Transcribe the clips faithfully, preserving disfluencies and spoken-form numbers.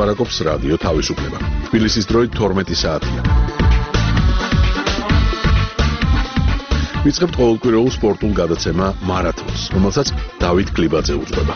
ლაპარაკობს რადიო თავისუფლება. თბილისის დროით თორმეტი საათია. ვიწყებთ ყოველკვირეულ სპორტულ გადაცემა მარათონს, რომელსაც დავით კლიბაძე უძღვება.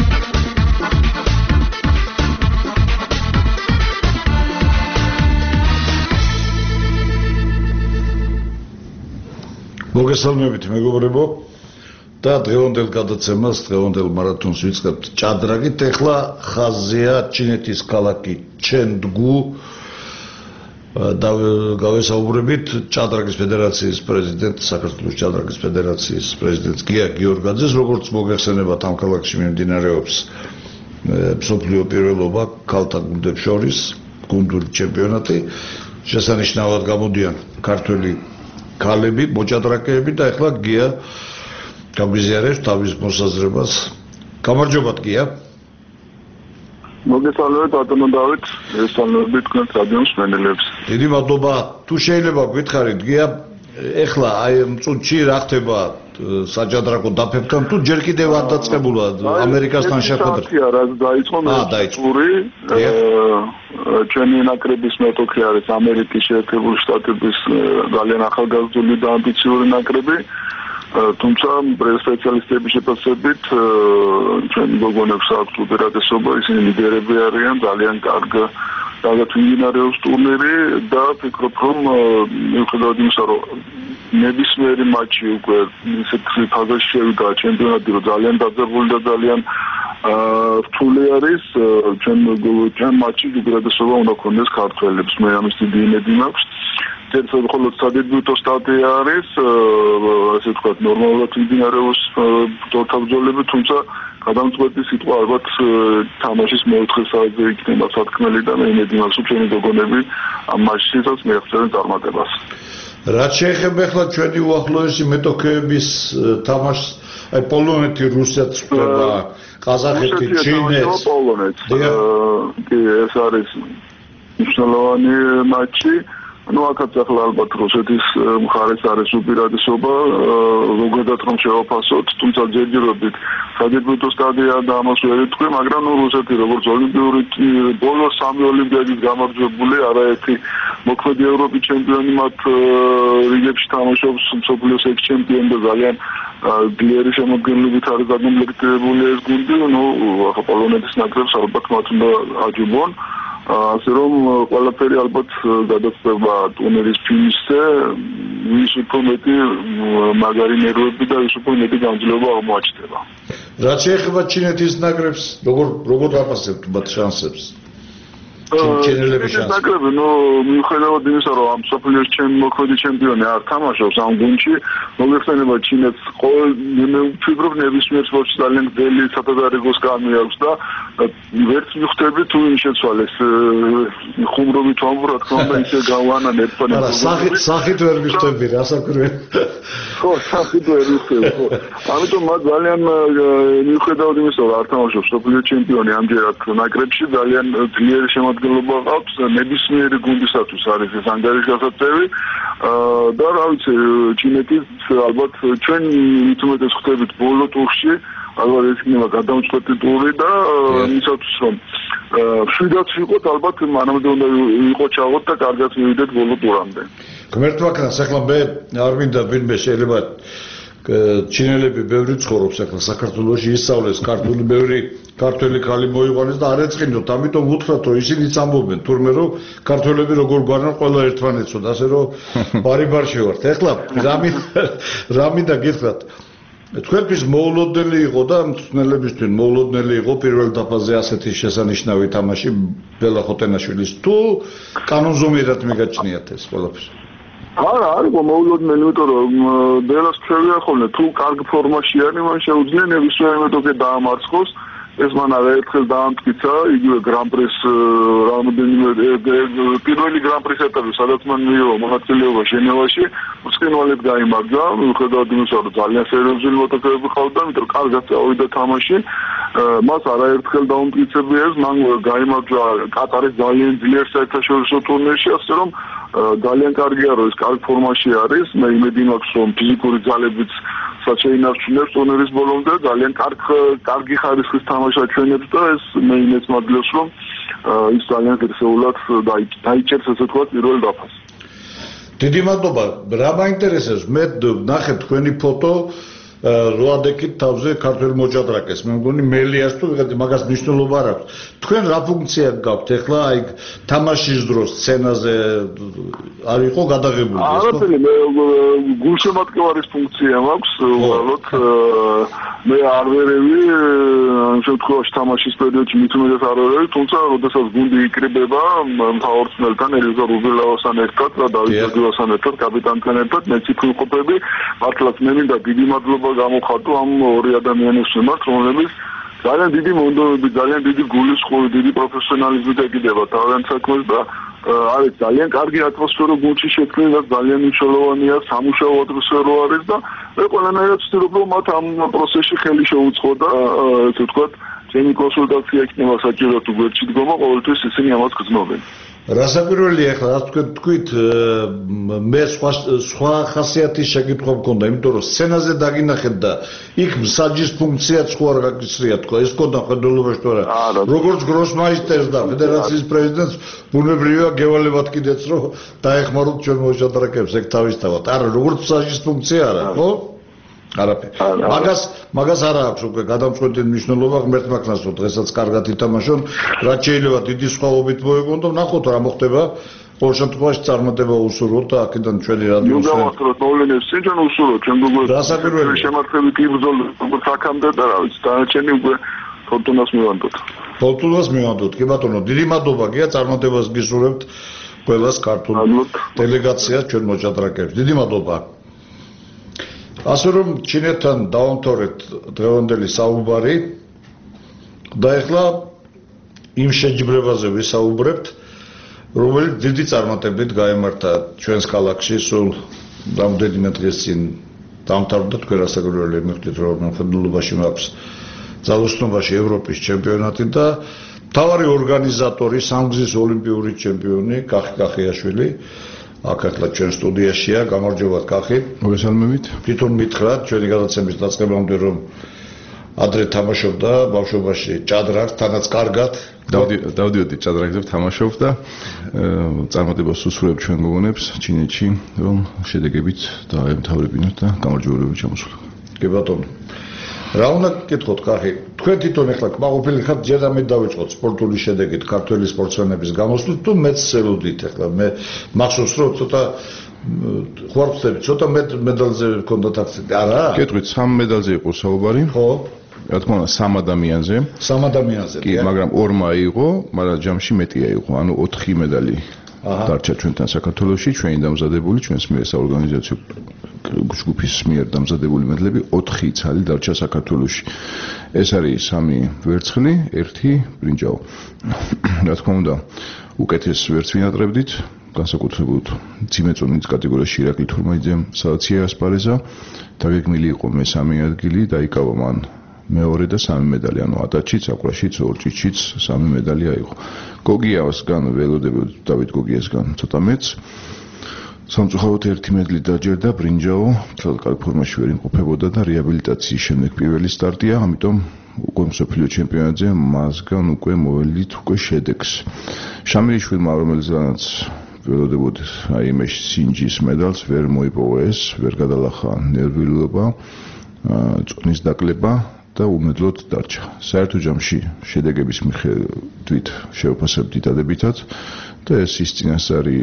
მოგესალმებით მეგობრებო და დღევანდელ გადაცემას, დღევანდელ მარათონს ვიწყებთ ჭადრაგით. ეხლა ხაზია ჩინეთის ქალაქი ჩენდგუ და გავესაუბრებით ჭადრაგის ფედერაციის პრეზიდენტ, საქართველოს ჭადრაგის ფედერაციის პრეზიდენტ გია გიორგაძეს, როგორც მოგეხსენებათ, ამ ქალაქში მიმდინარეობს მსოფლიო პირველობა ქალთა გუნდებს შორის, გუნდური ჩემპიონატი. შესანიშნავად გამოდიან ქართველი ქალები, მოჭადრაკეები და ეხლა გია გაგვიზიარებს თავის მოსაზრებას. გამარჯობა გია. მოგესალმებით ბატონო დავით, ესალმებით თქვენს რადიო მსმენელებს. დიდი მადლობა. თუ შეიძლება გითხარით გია, ეხლა აი წუთში რა ხდება საჭადრაკო დაფებთან, თუ ჯერ კიდევ არ დაწყებულა ამერიკასთან შეხვედრა? საათია რაც დაიწყო მეწური, ჩვენი ნაკრების მეტოქი არის ამერიკის შეერთებული შტატების ძალიან ახალგაზრდული და ამბიციური ნაკრები. თუმცა სპეციალისტების შეფასებით ჩვენი გოგონებს აქვს უპირატესობა, ისინი ლიდერები არიან, ძალიან კარგი კარგად მიმდინარეობს ტურნირი და ვფიქრობ, რომ მიუხედავად იმისა, რომ ნებისმიერი მატჩი უკვე ისეთ ფაზაში შევიდა ჩემპიონატი, რომ ძალიან დაძაბული და ძალიან რთული არის, ჩვენ ჩვენ მატჩი უპირატესობა უნდა ქონდეს ქართველებს, მე ამის დიდი იმედი მაქვს. ერთად მხოლოდ სადებიუტო სტადია არის, ასე ვთქვათ, ნორმალურად მიმდინარეობს თორთაბრძოლები, თუმცა გადამწყვეტი სიტყვა ალბათ თამაშის მეოთხე საათზე იქნება სათქმელი და მე იმედი მაქვს, რომ ჩვენი გოგონები ამ მატჩშიც მიაღწევენ წარმატებას. რაც შეეხება ახლა ჩვენი უახლოესი მეტოქეების თამაშს, აი პოლონეთი, რუსეთს ხდება, ყაზახეთი, ჩინეთს. კი, ეს არის მნიშვნელოვანი მატჩი. ну акაც ახლა ალბათ რუსეთის მხარეს არის უპირატესობა, ზოგადად რომ შევაფასოთ, თუმცა ჯერჯერობით სადებიუტო სტადია და ამას ვერ იტყვი, მაგრამ ნუ რუსეთი როგორც ოლიმპიური ბოლო სამი ოლიმპიადის გამარჯვებული, არაერთი მოქმედი ევროპის ჩემპიონი მათ რიგებში თამაშობს, მსოფლიოს ექს-ჩემპიონი და ძალიან ძლიერი შემოქმედებით არის დაკომპლექტებული ეს გუნდი, ну ახლა პოლონეთის ნაკრებს ალბათ მათ უნდა აჯობონ. ასე რომ ყველაფერი ალბათ გადაწყვეტა ტურნირის ფინიშზე, ვის უფრო მეტი მაგარი ნერვები და ვის უფრო მეტი გამძლეობა აღმოაჩნდება. რაც შეეხება ჩინეთის ნაკრებს, როგორ როგორ დაფასებთ მათ შანსებს? ჩინელების შანსები. ნაკრები, ну, მიუხედავად იმისა, რომ ამ სოფლიოს მოქმედი ჩემპიონი არ თამაშობს ამ გუნდში, მოგეხსენება ჩინეთს ყოველ ფიქრობ ნებისმიერ სპორტში ძალიან ძელი სათადარიგოს გამი აქვს და ვერც მიხვდები თუ იმ შეცვალეს ხუმრობით ვამბობ, რა თქმა უნდა, ისე გავანან ერთმანეთს. არა, სახით სახით ვერ მიხვდები, რასაკვირველია. ხო, სახით ვერ მიხვდები, ხო. ამიტომ მათ ძალიან მიუხედავად იმისა, რომ არ თამაშობს სოფლიოს ჩემპიონი ამჯერად ნაკრებში, ძალიან ძლიერი შემოქმედება აქვს ნებისმიერი გუნდისათვის არის ეს ანგარიშგასაწევი და რა ვიცი, ჩინეთის ალბათ ჩვენ მithumetes ხვდებით ბოლო ტურში, ალბათ ეს იქნება გადამწყვეტი ტური და იმისათვის რომ შვიდაც ვიყოთ, ალბათ მანამდე უნდა იყო ჩაღოთ და კარგად მივიდეთ ბოლო ტურამდე. გმერთმა ქნას, ახლა მე არ მინდა ვინმე შეიძლება ჩინელები ბევრი ცხოვრობს ახლა საქართველოში, ისწავლეს ქართული, ბევრი ქართველი ქალი მოიყვანეს და არ ეწყინოთ, ამიტომ უთხრათ, რომ ისინიც ამბობენ თურმე რომ ქართველები როგორ გვარან ყველა ერთმანეთსო და ასე რომ ბარი-ბარში ვართ. ახლა რა მინდა გითხრათ, თქვენთვის მოულოდნელი იყო და მწვრთნელებისთვის მოულოდნელი იყო პირველ დაფაზე ასეთი შესანიშნავი თამაში ბელა ხოტენაშვილის, თუ კანონზომიერად მიგაჩნიათ ეს ყველაფერი? არა, არ იყო მოულოდნელი, იმიტომ რომ ბელას შევია ხოლმე, თუ კარგ ფორმაში არის, მან შეუძლია ნებისმიერ მეტოქე დაამარცხოს. ეს მან არაერთხელ დაამტკიცა, იგივე გრან-პრის რამოდენიმე პირველი გრან-პრის ეტაპი, სადაც მან მიიღო მონაწილეობა ჟენევაში, ბრწყინვალედ გაიმარჯვა, მიუხედავად იმისა, რომ ძალიან სერიოზული მოტოქეები ყავდა, იმიტომ რომ კარგად წავიდა თამაში. მას არაერთხელ დაუმტკიცებია ეს, მან გაიმარჯვა კატარის ძალიან ძლიერ საერთაშორისო ტურნირში, ასე რომ ძალიან კარგია, რომ ეს კარგ ფორმაში არის. მე იმედი მაქვს, რომ ფიზიკური ძალებიც საჩეინარჩუნებს ტურნირის ბოლომდე, ძალიან კარგი ხარისხის თამაში აჩვენებს და ეს მე იმედს მადლობს, რომ ის ძალიან ღირსეულად დაიჭერს ესე ვთქვათ პირველ დაფას. დიდი მადლობა. რა მაინტერესებს? მე ნახე თქვენი ფოტო როადექით თავზე ქართველ მოჭადრაკეს. მე მგონი მელიას თუ ვიღაც მაგას მნიშვნელობა არ აქვს. თქვენ რა ფუნქცია გაქვთ? ეხლა აი თამაშის დროს სცენაზე არ იყო გადაღებული ეს? არაფერი, მე გულშემატკივარის ფუნქცია მაქვს, უბრალოდ მე არ ვერევი შემთხვევაში თამაშის პერიოდში მით უმეტეს არ ვერევი, თუმცა როდესაც გუნდი იკრიბება მთავრწმელთან ელიზა რუბილავასთან ერთად და დავით გოგივასთან ერთად კაპიტანთან ერთად მეც იქ ვიყოფები, მართლაც მე მინდა დიდი მადლობა გამოხატო ამ ორი ადამიანის მიმართ, რომლებიც ძალიან დიდი მონდომები, ძალიან დიდი გულისხმობით, დიდი პროფესიონალიზმით ეკიდება თავიანთ საქმეს და არის ძალიან კარგი ატმოსფერო გუნდში შექმნილი და ძალიან მნიშვნელოვანია სამუშაო ატმოსფერო არის და მე ყველანაირად ვცდილობ რომ მათ ამ პროცესში ხელი შეუწყო და ესე ვთქვათ ჩემი კონსულტაცია იქნება საჭირო თუ გვერდში დგომა ყოველთვის ისინი ამას გრძნობენ. რასაკვირველია ახლა რაც თქვენ თქვით მე სხვა სხვა ხასიათის შეკითხვა მქონდა, იმიტომ რომ სცენაზე დაგინახეთ და იქ მსაჯის ფუნქციაც ხო არ გაგიცრია თქვა, ეს მქონდა ხედველობაში თუ არა. როგორც გროსმაისტერს და ფედერაციის პრეზიდენტს ბუნებრივია გევალებათ კიდეც რომ დაეხმაროთ ჩვენ მოჭადრაკეებს ეგ თავისთავად. არა, როგორც მსაჯის ფუნქცია არა, ხო? არაფერი. მაგას მაგას არ აქვს უკვე გადამწყვეტი მნიშვნელობა ღმერთ მაქნას რომ დღესაც კარგად ითამაშონ, რაც შეიძლება დიდი სხვაობით მოეგონო, ნახოთ რა მოხდება. ყოველ შემთხვევაში წარმატება უსურვოთ და აქედან ჩვენი რადიო ნუ გავახსენოთ მოვლენებს ჩვენ უსურვოთ ჩვენ გუგლში შემართებით იბრძოლოთ როგორც აქამდე და რა ვიცი დანარჩენი უკვე ფორტუნას მივანდოთ. ფორტუნას მივანდოთ. კი ბატონო, დიდი მადლობა გია წარმატებას გისურვებთ ყველას ქართულ დელეგაციას ჩვენ მოჭადრაკეებს. დიდი მადლობა. ასე რომ ჩინეთთან დავამთავრეთ დღევანდელი საუბარი და ეხლა იმ შეჯიბრებაზე ვისაუბრებთ, რომელიც დიდი წარმატებით გაემართა ჩვენს ქალაქში სულ რამდენიმე დღის წინ დამთავრდა. თქვენ რასაკვირველია მივხვდით რომ მხედველობაში მაქვს ძალოსნობაში ევროპის ჩემპიონატი და მთავარი ორგანიზატორი სამგზის ოლიმპიური ჩემპიონი კახი კახიაშვილი აქ ახლა ჩვენ სტუდიაშია. გამარჯობათ კახი. მოგესალმებით. თვითონ მითხრათ ჩვენი გადაცემის დაწყებამდე რომ ადრე თამაშობდა ბავშვობაში ჭადრაკს, თანაც კარგად დავდიოდი ჭადრაკზე თამაშობ და წარმატებას უსურვებ ჩვენ გოგონებს ჩინეთში, რომ შედეგებით დაემთავრებინოთ და გამარჯვებულები ჩამოსულიყო. კი ბატონო. რა უნდა გკითხოთ კახი? თქვენ თვითონ ახლა კმაყოფილი ხართ ჯერ და მე დავიწყოთ სპორტული შედეგით ქართველი სპორტსმენების გამოსვლით თუ მეც ელოდით ახლა მე მახსოვს რომ ცოტა ხوار ვწდები ცოტა მედალზე გქონდათ აქცენტი არა? კეთვით სამ მედალზე იყო საუბარი. ხო. რა თქმა უნდა სამ ადამიანზე. სამ ადამიანზე. კი, მაგრამ ორმა იყო, მაგრამ ჯამში მეტია იყო, ანუ ოთხი მედალი. დარჩა ჩვენთან საქართველოში, ჩვენი დამზადებული, ჩვენს მიერ საორგანიზაციო ჯგუფის მიერ დამზადებული მედლები ოთხი ცალი დარჩა საქართველოში. ეს არის სამი ვერცხლი, ერთი ბრინჯაო. რა თქმა უნდა, უკეთეს ვერც ვინატრებდით, განსაკუთრებულად ძიმეწონის კატეგორიაში ირაკლი თურმაიძემ, სადაც იასპარეზა, დაგეგმილი იყო მესამე ადგილი, დაიკავა მან მეორე და სამი მედალი, ანუ ატაჩიც, აკვაშიც, ორჭიჩიც სამი მედალი აიღო. გოგიასგან ველოდებოდ დავით გოგიასგან ცოტა მეც სამწუხაროდ ერთი მედლი დაჯერდა, ბრინჯაო თლად კარგ ფორმაში ვერ იმყოფებოდა და რეაბილიტაციის შემდეგ პირველი სტარტია, ამიტომ უკვე მსოფლიო ჩემპიონატზე მასგან უკვე მოველით უკვე შედეგს. შამილიშვილმა, რომელზეც ველოდებოდ აი იმაში სინჯის მედალს ვერ მოიპოვა ეს, ვერ გადალახა ნერვიულობა, წონის დაკლება და უმედლოდ დარჩა. საერთო ჯამში შედეგების მიხედვით შევფასებდით დადებითად და ეს ის წინასწარი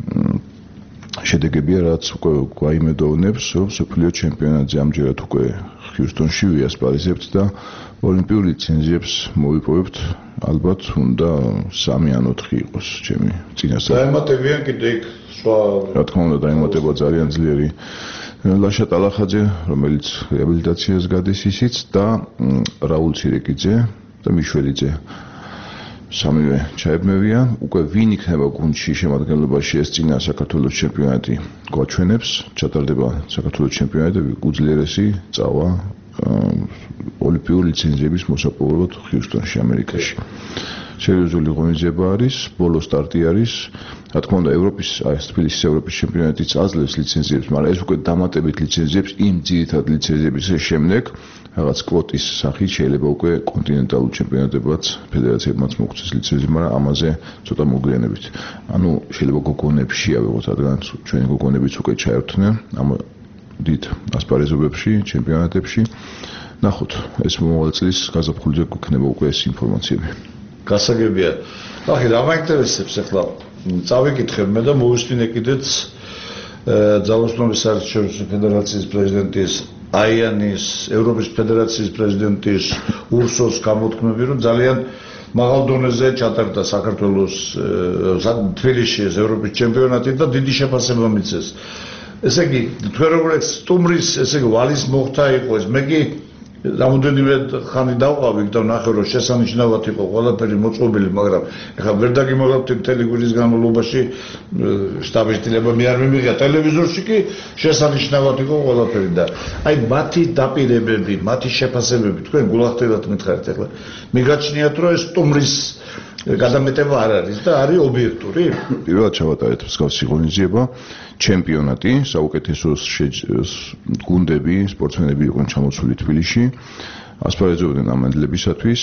შედეგებია, რაც უკვე გვაიმედოვნებს, რომ მსოფლიო ჩემპიონატზე ამჯერად უკვე ჰიუსტონში ვიასპარეზებთ და ოლიმპიურ ლიცენზიებს მოვიპოვებთ. ალბათ უნდა სამი ან ოთხი იყოს ჩემი წინასწარი. დაემატებიან კიდე იქ სხვა რა თქმა უნდა დაემატება ძალიან ძლიერი ლაშა ტალახაძე, რომელიც რეაბილიტაციას გადის ისიც და რაულ ცირეკიძე და მიშველიძე. სამივე ჩაებმევიან, უკვე ვინ იქნება გუნდში შემადგენლობაში ეს წინა საქართველოს ჩემპიონატი გვაჩვენებს, ჩატარდება საქართველოს ჩემპიონატი და უძლიერესი წავა ოლიმპიური ლიცენზიების მოსაპოვებლად ჰიუსტონში, ამერიკაში. სერიოზული ღონისძიება არის, ბოლო სტარტი არის. რა თქმა უნდა, ევროპის, აი თბილისის ევროპის ჩემპიონატიც აძლევს ლიცენზიებს, მაგრამ ეს უკვე დამატებით ლიცენზიებს იმ ძირითად ლიცენზიების შემდეგ რაღაც კვოტის სახით შეიძლება უკვე კონტინენტალურ ჩემპიონატებად ფედერაციებმაც მოგვცეს ლიცენზი, მაგრამ ამაზე ცოტა მოგვიანებით. ანუ შეიძლება გოგონებში ავიღოთ, რადგან ჩვენი გოგონებიც უკვე ჩაერთვნენ ამ დიდ ასპარეზობებში, ჩემპიონატებში. ნახოთ, ეს მომავალ წლის გაზაფხულზე გვექნება უკვე ეს ინფორმაციები. გასაგებია. ახლა რა მაინტერესებს ახლა წავიკითხებ მე და მოვისმინე კიდეც ძალოსნობის საერთაშორისო ფედერაციის პრეზიდენტის აიანის, ევროპის ფედერაციის პრეზიდენტის ურსოს გამოთქმები, რომ ძალიან მაღალ დონეზე ჩატარდა საქართველოს თბილისში ევროპის ჩემპიონატი და დიდი შეფასება მიცეს. ესე იგი, თქვენ როგორც სტუმრის, ესე იგი ვალის მოხდა იყო ეს, მე კი რამოდენიმე ხანი დავყავი და ნახე რომ შესანიშნავად იყო ყველაფერი მოწყობილი, მაგრამ ეხლა ვერ დაგიმოღებთ მთელი კვირის განმავლობაში შტაბის დილება მე არ მიმიღია ტელევიზორში კი შესანიშნავად იყო ყველაფერი და აი მათი დაპირებები, მათი შეფასებები თქვენ გულახდილად მითხარით ეხლა მიგაჩნიათ რომ ეს სტუმრის გადამეტება არ არის და არის ობიექტური. პირველად ჩავატარეთ მსგავსი ღონისძიება, ჩემპიონატი, საუკეთესო გუნდები, სპორტსმენები იყვნენ ჩამოსული თბილისში, ასპარეზობდნენ ამანდლებისათვის.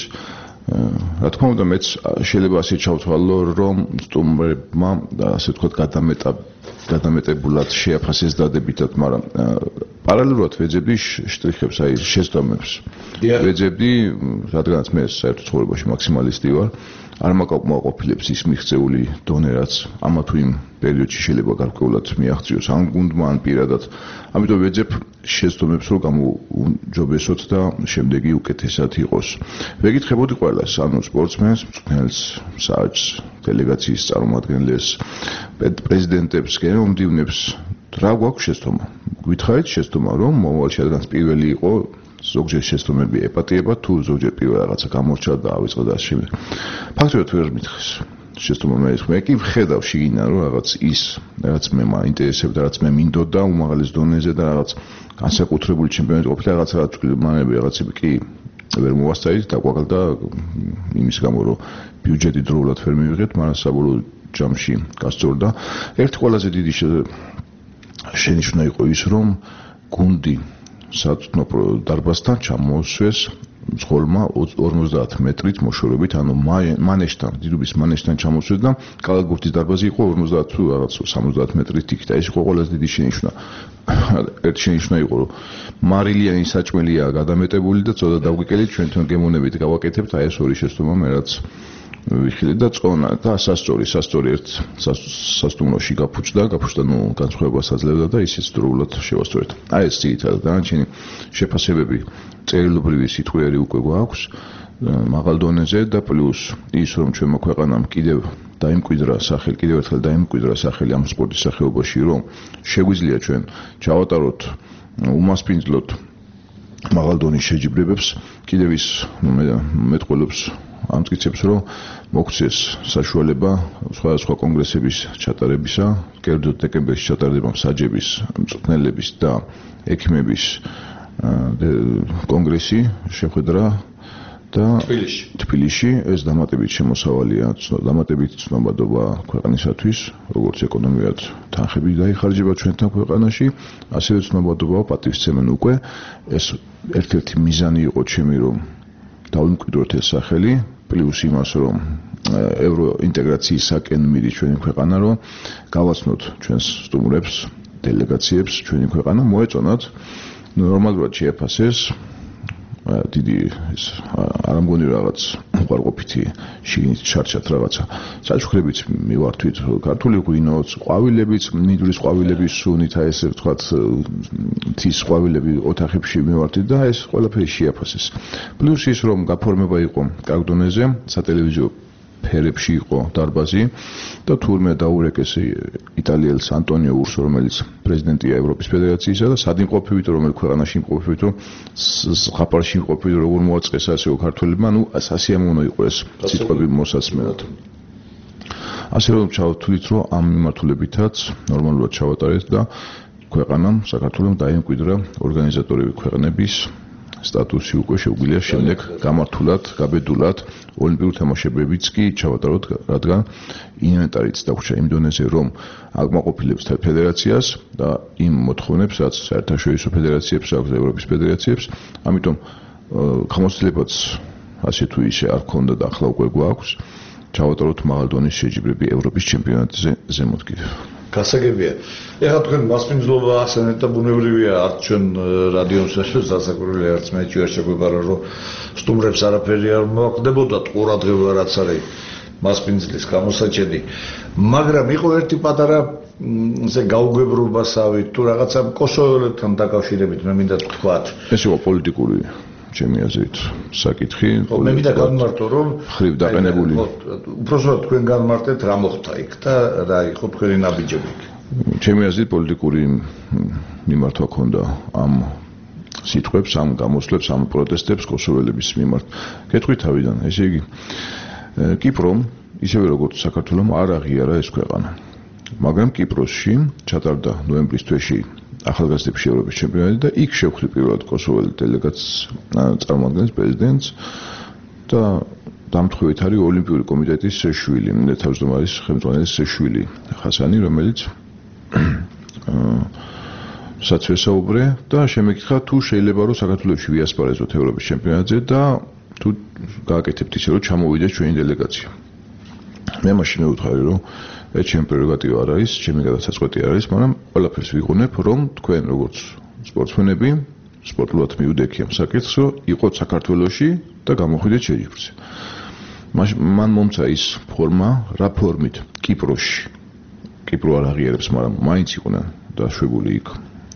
რა თქმა უნდა, მეც შეიძლება ასე ჩავთვალო, რომ სტუმრებმა ასე ვთქვათ გადამეტა გადამეტებულად შეაფასეს დადებითად, მაგრამ პარალელურად ვეძებდი შტრიხებს, აი შეცდომებს. ვეძებდი, რადგანაც მე საერთო ცხოვრებაში მაქსიმალისტი ვარ, არ მაკმაყოფილებს ის მიღწეული დონე, რაც ამა თუ იმ პერიოდში შეიძლება გარკვეულად მიაღწიოს ამ გუნდმა ან პირადად. ამიტომ ვეძებ შეცდომებს, რომ გამოუჯობესოთ და შემდეგი უკეთესად იყოს. ვეკითხებოდი ყველას, ანუ სპორტსმენს, მწვრთნელს, საჯს, დელეგაციის წარმომადგენლებს, პრეზიდენტებს, გენომდივნებს, რა გვაქვს შეცდომა? გითხარით შეცდომა, რომ მომავალში რადგანაც პირველი იყო ზოგჯერ შეცდომები ეპატიება, თუ ზოგჯერ პირველ რაღაცა გამორჩა და ავიწყდა და შემდეგ. ფაქტობრივად ვერ მითხეს. შეცდომა მე მე კი ვხედავ შიგნიდან რომ რაღაც ის, რაც მე მაინტერესებდა, რაც მე მინდოდა უმაღლეს დონეზე და რაღაც განსაკუთრებული ჩემპიონატი ყოფილა, რაღაც რაღაც მანები რაღაცები კი ვერ მოვასწრით და გვაგალდა იმის გამო რომ ბიუჯეტი დროულად ვერ მივიღეთ, მაგრამ საბოლოო ჯამში გასწორდა. ერთი ყველაზე დიდი შენიშვნა იყო ის, რომ გუნდი საწვრთნო დარბაზთან ჩამოუსვეს მძღოლმა ორმოცდაათ მეტრით მოშორებით, ანუ მანეშთან, დიდუბის მანეშთან ჩამოსვეს და კალათბურთის დარბაზი იყო ორმოცდაათ თუ რაღაც სამოცდაათ მეტრით იქ და ეს იყო ყველაზე დიდი შენიშვნა. ერთი შენიშვნა იყო, რომ მარილიანი საჭმელია გადამეტებული და ცოტა დავგიკელით ჩვენთან გემოვნებით გავაკეთებთ, აი ეს ორი შეცდომა მე რაც ვიხილე და წონა და სასწორი, სასწორი ერთ სასტუმროში გაფუჭდა, გაფუჭდა, ნუ განსხვავებას აძლევდა და ისიც დროულად შევასწორეთ. აი ეს ძირითადად დანარჩენი შეფასებები წერილობრივი სიტყვიერი უკვე გვაქვს მაღალ დონეზე და პლუს ის რომ ჩვენმა ქვეყანამ კიდევ დაიმკვიდრა სახელი, კიდევ ერთხელ დაიმკვიდრა სახელი ამ სპორტის სახეობაში, რომ შეგვიძლია ჩვენ ჩავატაროთ უმასპინძლოთ მაღალ დონის შეჯიბრებებს, კიდევ ის მეტყველებს ამტკიცებს, რომ მოგვცეს საშუალება სხვადასხვა კონგრესების ჩატარებისა, კერძოდ დეკემბერში ჩატარდება მსაჯების, მწვრთნელების და ექიმების კონგრესი შეხვედრა და თბილისში. თბილისში ეს დამატებით შემოსავალია, დამატებით ცნობადობა ქვეყანისათვის, როგორც ეკონომიურად თანხები დაიხარჯება ჩვენთან ქვეყანაში, ასევე ცნობადობა პატივისცემენ უკვე. ეს ერთ-ერთი მიზანი იყო ჩემი, რომ დავიმკვიდროთ ეს სახელი, პლუს იმას, რომ ევროინტეგრაციისაკენ მიდის ჩვენი ქვეყანა, რომ გავაცნოთ ჩვენს სტუმრებს, დელეგაციებს ჩვენი ქვეყანა, მოეწონათ ნორმალურად შეაფასეს დიდი ეს არ ამგონი რაღაც უყარყოფითი შიგნით ჩარჩათ რაღაცა. საჩუქრებით მივართვით ქართული ღვინოც, ყვავილებიც, ნიდრის ყვავილების სუნით, აი ესე ვთქვათ, თის ყვავილები ოთახებში მივართვით და ეს ყველაფერი შეაფასეს. პლუს ის რომ გაფორმება იყო კარგ დონეზე, სატელევიზიო ფერებში იყო დარბაზი და თურმე დაურეკეს იტალიელს ანტონიო ურსო, რომელიც პრეზიდენტია ევროპის ფედერაციისა და სად იმყოფებით, რომელ ქვეყანაში იმყოფებით, ზღაპარში იმყოფებით, როგორ მოაწყეს ასეო ქართველებმა, ნუ სასიამოვნო იყო ეს სიტყვები მოსასმენად. ასე რომ ჩავთვლით, რომ ამ მიმართულებითაც ნორმალურად ჩავატარეთ და ქვეყანამ, საქართველოს დაიმკვიდრა ორგანიზატორები ქვეყნების სტატუსი უკვე შეუძლია შემდეგ გამართულად, გაბედულად ოლიმპიური თამაშებებიც კი ჩავატაროთ, რადგან ინვენტარიც დაგვჭირდა იმ დონეზე, რომ აკმაყოფილებს ფედერაციას და იმ მოთხოვნებს, რაც საერთაშორისო ფედერაციებს აქვს, ევროპის ფედერაციებს, ამიტომ ხმოსილებაც ასე თუ ისე არ ქონდა და ახლა უკვე გვაქვს, ჩავატაროთ მაღალ დონის შეჯიბრები ევროპის ჩემპიონატზე ზემოთ კიდევ. გასაგებია. ეხლა თქვენ მასპინძლობა ახსენეთ და ბუნებრივია არც ჩვენ რადიომსაშოს დასაკვირველი არც მე ჯერ შეგვეპარა რომ სტუმრებს არაფერი არ მოაკვდებოდა ყურადღება რაც არის მასპინძლის გამოსაჭედი, მაგრამ იყო ერთი პატარა ესე გაუგებრობასავით თუ რაღაცა კოსოველებთან დაკავშირებით მე მინდა თქვათ. ეს იყო პოლიტიკური ჩემი აზრით საკითხი. მე მინდა განმარტო რომ ხრივ დაყენებული. უბრალოდ თქვენ განმარტეთ რა მოხდა იქ და რა იყო თქვენი ნაბიჯები. ჩემი აზრით პოლიტიკური მიმართვა ქონდა ამ სიტყვებს, ამ გამოსვლებს, ამ პროტესტებს კოსოველების მიმართ. გეტყვი თავიდან, ესე იგი კიპრომ ისევე როგორც საქართველომ არ აღიარა ეს ქვეყანა. მაგრამ კიპროსში ჩატარდა ნოემბრის თვეში ახალგაზრდების ევროპის ჩემპიონატი და იქ შევხვდი პირველად კოსოველი დელეგატს წარმოადგენს პრეზიდენტს და დამთხოვით არის ოლიმპიური კომიტეტის შვილი, თავმჯდომარის ხელმძღვანელის შვილი ხასანი, რომელიც საცვესაუბრე და შემეკითხა თუ შეიძლება რომ საქართველოში ვიასპარეზოთ ევროპის ჩემპიონატზე და თუ გააკეთებთ ისე რომ ჩამოვიდეს ჩვენი დელეგაცია. მე მაშინ მევუთხარი რომ ეს ჩემი პრეროგატივა არ არის, ჩემი გადასაწყვეტი არ არის, მაგრამ ყველაფერს ვიყუნებ, რომ თქვენ როგორც სპორტსმენები, სპორტულად მიუდექი ამ საკითხს, რომ იყოთ საქართველოში და გამოხვიდეთ შეჯიბრზე. მან მომცა ის ფორმა, რა ფორმით კიპროში. კიპრო არ აღიარებს, მაგრამ მაინც იყვნენ დაშვებული იქ.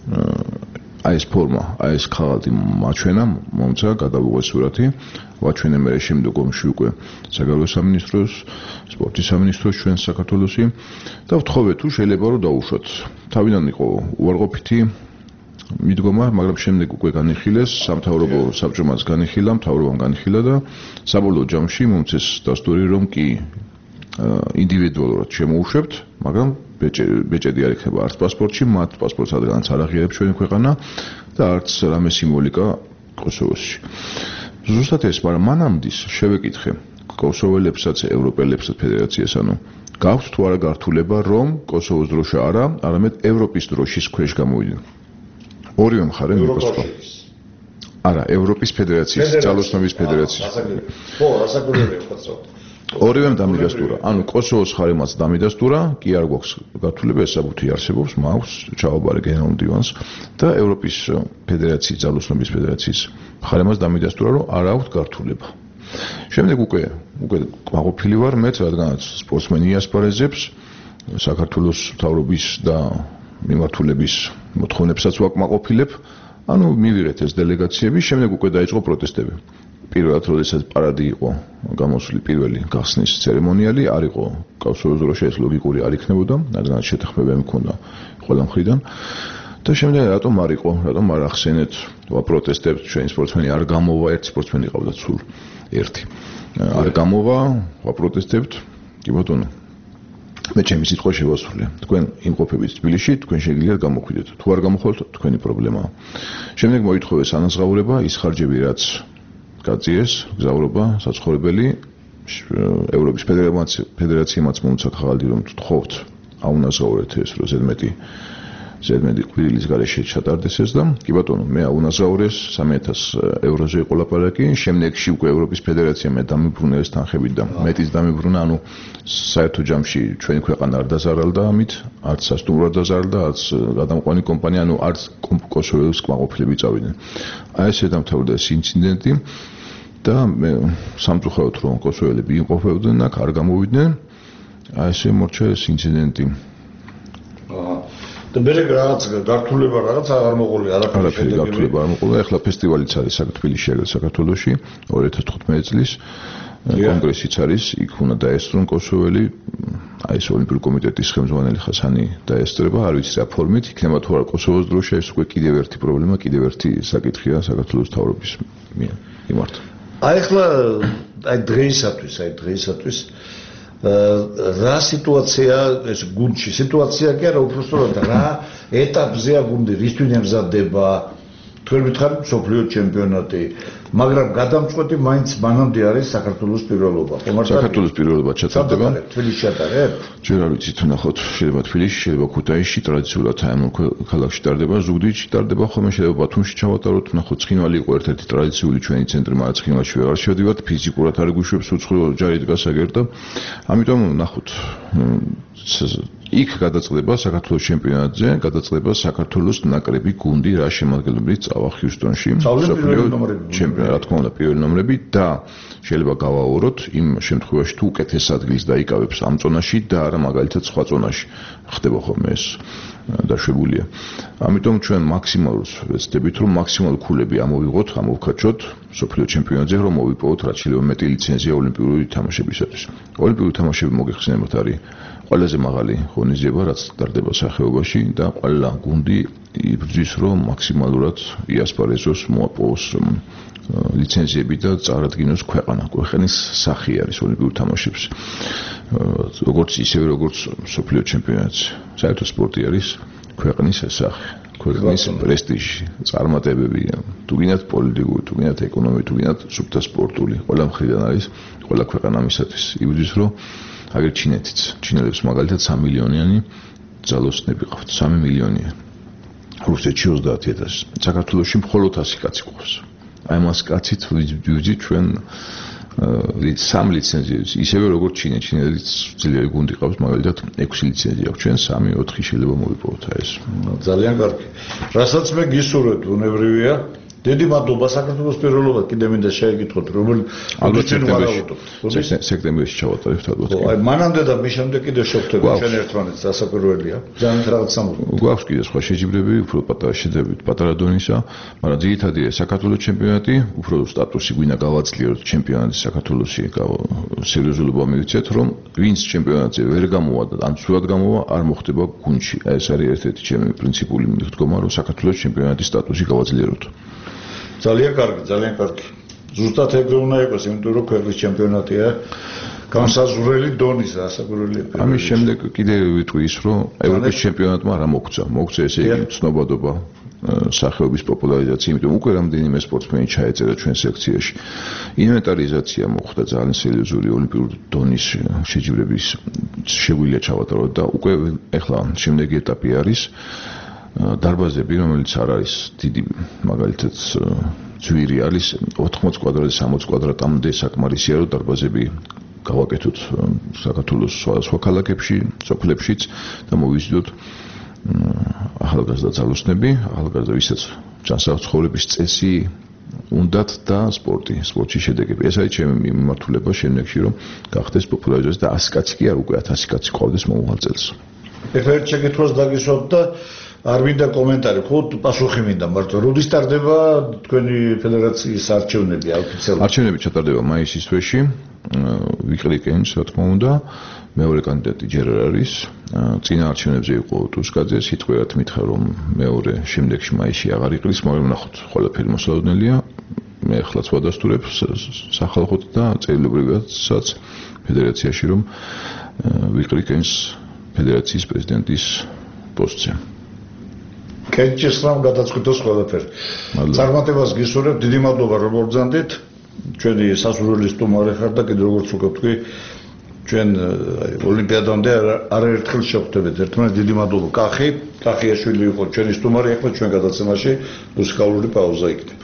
აი ეს ფორმა, აი ეს ხალხი მაჩვენა, მომცა გადავუღეს სურათი, ვაჩვენე მე შემდგომში უკვე საგარეო სამინისტროს, სპორტის სამინისტროს ჩვენ საქართველოსი და ვთხოვე თუ შეიძლება რომ დაუშვათ. თავიდან იყო უარყოფითი მიდგომა, მაგრამ შემდეგ უკვე განიხილეს, სამთავრობო საბჭომაც განიხილა, მთავრობამ განიხილა და საბოლოო ჯამში მომცეს დასტური რომ კი ინდივიდუალურად შემოუშვებთ, მაგრამ ბეჭედი არ იქნება არც პასპორტში, მათ პასპორტს რადგანაც არ აღიარებს ჩვენი ქვეყანა და არც რამე სიმბოლიკა კოსოვოში. ზუსტად ეს, მაგრამ მანამდის შევეკითხე კოსოველებსაც, ევროპელებსაც ფედერაციას, ანუ გაქვთ თუ არა გართულება, რომ კოსოვოს დროშა არა, არამედ ევროპის დროშის ქვეშ გამოვიდნენ. ორივე მხარე მიპასუხა. არა, ევროპის ფედერაციის, ძალოსნობის ფედერაციის. ხო, რასაკვირველია ხოცო. ორივემ დამიდასტურა. ანუ კოსოვოს ხარემაც დამიდასტურა, კი არ გვაქვს გართულება, ეს საბუთი არსებობს, მაქვს ჩაობარე გენერალურ დივანს და ევროპის ფედერაციის, ძალოსნობის ფედერაციის ხარემაც დამიდასტურა, რომ არ აქვს გართულება. შემდეგ უკვე უკვე კმაყოფილი ვარ მეც, რადგანაც სპორტსმენი იასპარეზებს საქართველოს მთავრობის და მიმართულების მოთხოვნებსაც ვაკმაყოფილებ, ანუ მივიღეთ ეს დელეგაციები, შემდეგ უკვე დაიწყო პროტესტები. პირველად როდესაც პარადი იყო გამოსული პირველი გახსნის ცერემონიალი, არ იყო კოსოვოს დროშა, ეს ლოგიკური არ იქნებოდა, რადგანაც შეთანხმება მქონდა ყველა მხრიდან. და შემდეგ რატომ არ იყო, რატომ არ ახსენეთ, ვაპროტესტებთ, ჩვენი სპორტსმენი არ გამოვა, ერთი სპორტსმენი ყავდა სულ ერთი. არ გამოვა, ვაპროტესტებთ, კი ბატონო. მე ჩემი სიტყვა შევასრულე. თქვენ იმყოფებით თბილისში, თქვენ შეგიძლიათ გამოხვიდეთ. თუ არ გამოხვალთ, თქვენი პრობლემაა. შემდეგ მოითხოვეს ანაზღაურება, ის ხარჯები რაც გაძიეს, გზავრობა, საცხოვრებელი, ევროპის ფედერაციამაც მომცა ხალხი რომ თხოვთ, აუნაზღაურეთ ეს, რომ ზედმეტი ზედმეტი კვირილის გარეშე ჩატარდეს ეს და კი ბატონო, მე აუნაზღაურეს სამი ათას ევროზე იყო ლაპარაკი, შემდეგში უკვე ევროპის ფედერაცია მე დამიბრუნა ეს თანხებით და მეტიც დამიბრუნა, ანუ საერთო ჯამში ჩვენი ქვეყანა არ დაზარალდა ამით, არც სასტუმროდ დაზარალდა, არც გადამყვანი კომპანია, ანუ არც კოსოვოს კმაყოფილები წავიდნენ. აი ესე დამთავრდა ეს ინციდენტი და მე სამწუხაროდ რომ კოსოველები იმყოფებოდნენ აქ, არ გამოვიდნენ. აი ესე მორჩა ეს ინციდენტი. და მე რაღაც გართულება რაღაც არ მოყოლი, არაფერი გართულება არ მოყოლა. ეხლა ფესტივალიც არის თბილისში, საქართველოში ორი ათას თხუთმეტი წლის კონგრესიც არის, იქ უნდა დაესწრონ კოსოველი, აი ეს ოლიმპიური კომიტეტის ხელმძღვანელი ხასანი დაესწრება, არ ვიცი რა ფორმით, იქნება თუ არა კოსოვოს დროშა, ეს უკვე კიდევ ერთი პრობლემა, კიდევ ერთი საკითხია საქართველოს მთავრობის მიმართ. აი ეხლა აი დღეისათვის, აი დღეისათვის რა სიტუაცია ეს გუნდში, სიტუაცია კი არა, უბრალოდ რა ეტაპზეა გუნდი, რისთვის ემზადება, თქვენ მითხარით მსოფლიო ჩემპიონატი, მაგრამ გადამწყვეტი მაინც მანამდე არის საქართველოს პირველობა. საქართველოს პირველობა ჩატარდება. თბილისში ჩატარებთ? ჯერ არ ვიცით, ნახოთ, შეიძლება თბილისში, შეიძლება ქუთაისში, ტრადიციულად აი ამ ქალაქში ტარდება, ზუგდიდში ტარდება, ხოლმე შეიძლება ბათუმში ჩავატაროთ, ნახოთ, ცხინვალი იყო ერთ-ერთი ტრადიციული ჩვენი ცენტრი, მაგრამ ცხინვალში ვეღარ შევდივართ, ფიზიკურად არ გვიშვებს უცხო ჯარი დგას აგერ და ამიტომ ნახოთ იქ გადაწყდება საქართველოს ჩემპიონატზე, გადაწყდება საქართველოს ნაკრები გუნდი, რა შემადგენლობით წავა ჰიუსტონში. მსოფლიო ჩემპიონატი, რა თქმა უნდა, პირველი ნომრები და შეიძლება გავაუოროთ იმ შემთხვევაში თუ უკეთეს ადგილს დაიკავებს ამ ზონაში და არა მაგალითად სხვა ზონაში. ხდება ხოლმე ეს დაშვებულია. ამიტომ ჩვენ მაქსიმალურს ვეცდებით, რომ მაქსიმალურ ქულები ამოვიღოთ, ამოვქაჩოთ მსოფლიო ჩემპიონატზე, რომ მოვიპოვოთ რაც შეიძლება მეტი ლიცენზია ოლიმპიური თამაშებისათვის. ოლიმპიური თამაშები მოგეხსენებათ არის ყველაზე მაღალი ღონისძიება, რაც ტარდება სახეობაში და ყველა გუნდი იბრძვის, რომ მაქსიმალურად იასპარეზოს, მოაპოვოს ლიცენზიები და წარადგინოს ქვეყანა. ქვეყნის სახე არის ოლიმპიურ თამაშებში. როგორც ისევე როგორც მსოფლიო ჩემპიონატზე. საერთო სპორტი არის ქვეყნის სახე, ქვეყნის პრესტიჟი, წარმატებები, თუ გინდათ პოლიტიკური, თუ გინდათ ეკონომიკური, თუ გინდათ სუფთა სპორტული, ყველა მხრიდან არის ყველა ქვეყანა მისათვის. იბრძვის, რომ აგერ ჩინეთიც, ჩინელებს მაგალითად სამი მილიონიანი ძალოსნები ყავთ, სამი მილიონიანი. რუსეთში ოცდაათი ათასი. საქართველოში მხოლოდ ასი კაცი ყავს. აი მას კაცით ვიძვით ჩვენ სამ ლიცენზიებს, ისევე როგორც ჩინე, ჩინელიც ძლიერი გუნდი ყავს, მაგალითად ექვსი ლიცენზია აქვს, ჩვენ სამი ოთხი შეიძლება მოვიპოვოთ აი ეს. ძალიან კარგი. რასაც მე გისურვებ, უნებრივია. დიდი მადლობა საქართველოს პირველობა კიდე მინდა შეეკითხოთ, რომელი ალბათ სექტემბერში ჩავატარებთ ალბათ. აი მანამდე და მის შემდეგ კიდე შევხვდებით ჩვენ ერთმანეთს, დასაკვირველია. ძალიან რაღაც სამოწმო. გვაქვს კიდე სხვა შეჯიბრებები, უფრო პატარა შეძებით, პატარა დონისა, მაგრამ ძირითადი საქართველოს ჩემპიონატი, უფრო სტატუსი გვინდა გავაძლიეროთ ჩემპიონატის საქართველოსი, სერიოზულობა მივიცეთ, რომ ვინც ჩემპიონატზე ვერ გამოვა და ან სულად გამოვა, არ მოხდება გუნდში. აი ეს არის ერთ-ერთი ჩემი პრინციპული მიდგომა, რომ საქართველოს ჩემპიონატის სტატუსი გავაძლიეროთ. ძალიან კარგი, ძალიან კარგი. ზუსტად ეგრე უნდა იყოს, იმიტომ რომ ქვეყნის ჩემპიონატია განსაზღვრელი დონის დასაკვირველია. ამის შემდეგ კიდე ვიტყვი ის, რომ ევროპის ჩემპიონატმა რა მოგცა? მოგცა ესე იგი ცნობადობა, სახეობის პოპულარიზაცია, იმიტომ უკვე რამდენიმე სპორტსმენი ჩაეწერა ჩვენ სექციაში. ინვენტარიზაცია მოხდა ძალიან სერიოზული ოლიმპიური დონის შეჯიბრების შეგვიძლია ჩავატაროთ და უკვე ეხლა შემდეგი ეტაპი არის დარბაზები, რომელიც არ არის დიდი, მაგალითად ძვირი არის ოთხმოცი კვადრატი, სამოცი კვადრატამდე საკმარისია, რომ დარბაზები გავაკეთოთ საქართველოს სხვა ქალაქებში, სოფლებშიც და მოვიზიდოთ ახალგაზრდა ძალოსნები, ახალგაზრდა ვისაც ჩანსავ ცხოვრების წესი უნდათ და სპორტი, სპორტში შედეგები. ეს არის ჩემი მიმართულება შემდეგში, რომ გახდეს პოპულარიზაცია და ასი კაცი კი არ უკვე ათასი კაცი ყავდეს მომავალ წელს. ეხლა ერთ შეკითხვას დაგისვათ და არ მინდა კომენტარი, ხო პასუხი მინდა მარტო. როდის ტარდება თქვენი ფედერაციის არჩევნები ოფიციალურად? არჩევნები ჩატარდება მაისის თვეში, ვიყრიკენს, რა თქმა უნდა, მეორე კანდიდატი ჯერ არ არის. წინა არჩევნებზე იყო ტუსკაძე, სიტყვიერად მითხრა, რომ მეორე შემდეგში მაისში აღარ იყრის, მაგრამ ნახოთ, ყველაფერი მოსალოდნელია. მე ახლაც ვადასტურებ სახალხოდ და წერილობრივადაც ფედერაციაში, რომ ვიყრიკენს ფედერაციის პრეზიდენტის პოსტზე. კენჭის რამ გადაწყვეტოს ყველაფერი. წარმატებას გისურვებ, დიდი მადლობა რომ მოგზანდით. ჩვენი სასურველი სტუმარი ხარ და კიდევ როგორც უკვე ვთქვი, ჩვენ ოლიმპიადამდე არაერთხელ შევხვდებით ერთმანეთს. დიდი მადლობა. კახი, კახიაშვილი იყო ჩვენი სტუმარი, ახლა ჩვენ გადაცემაში მუსიკალური პაუზა იქნება.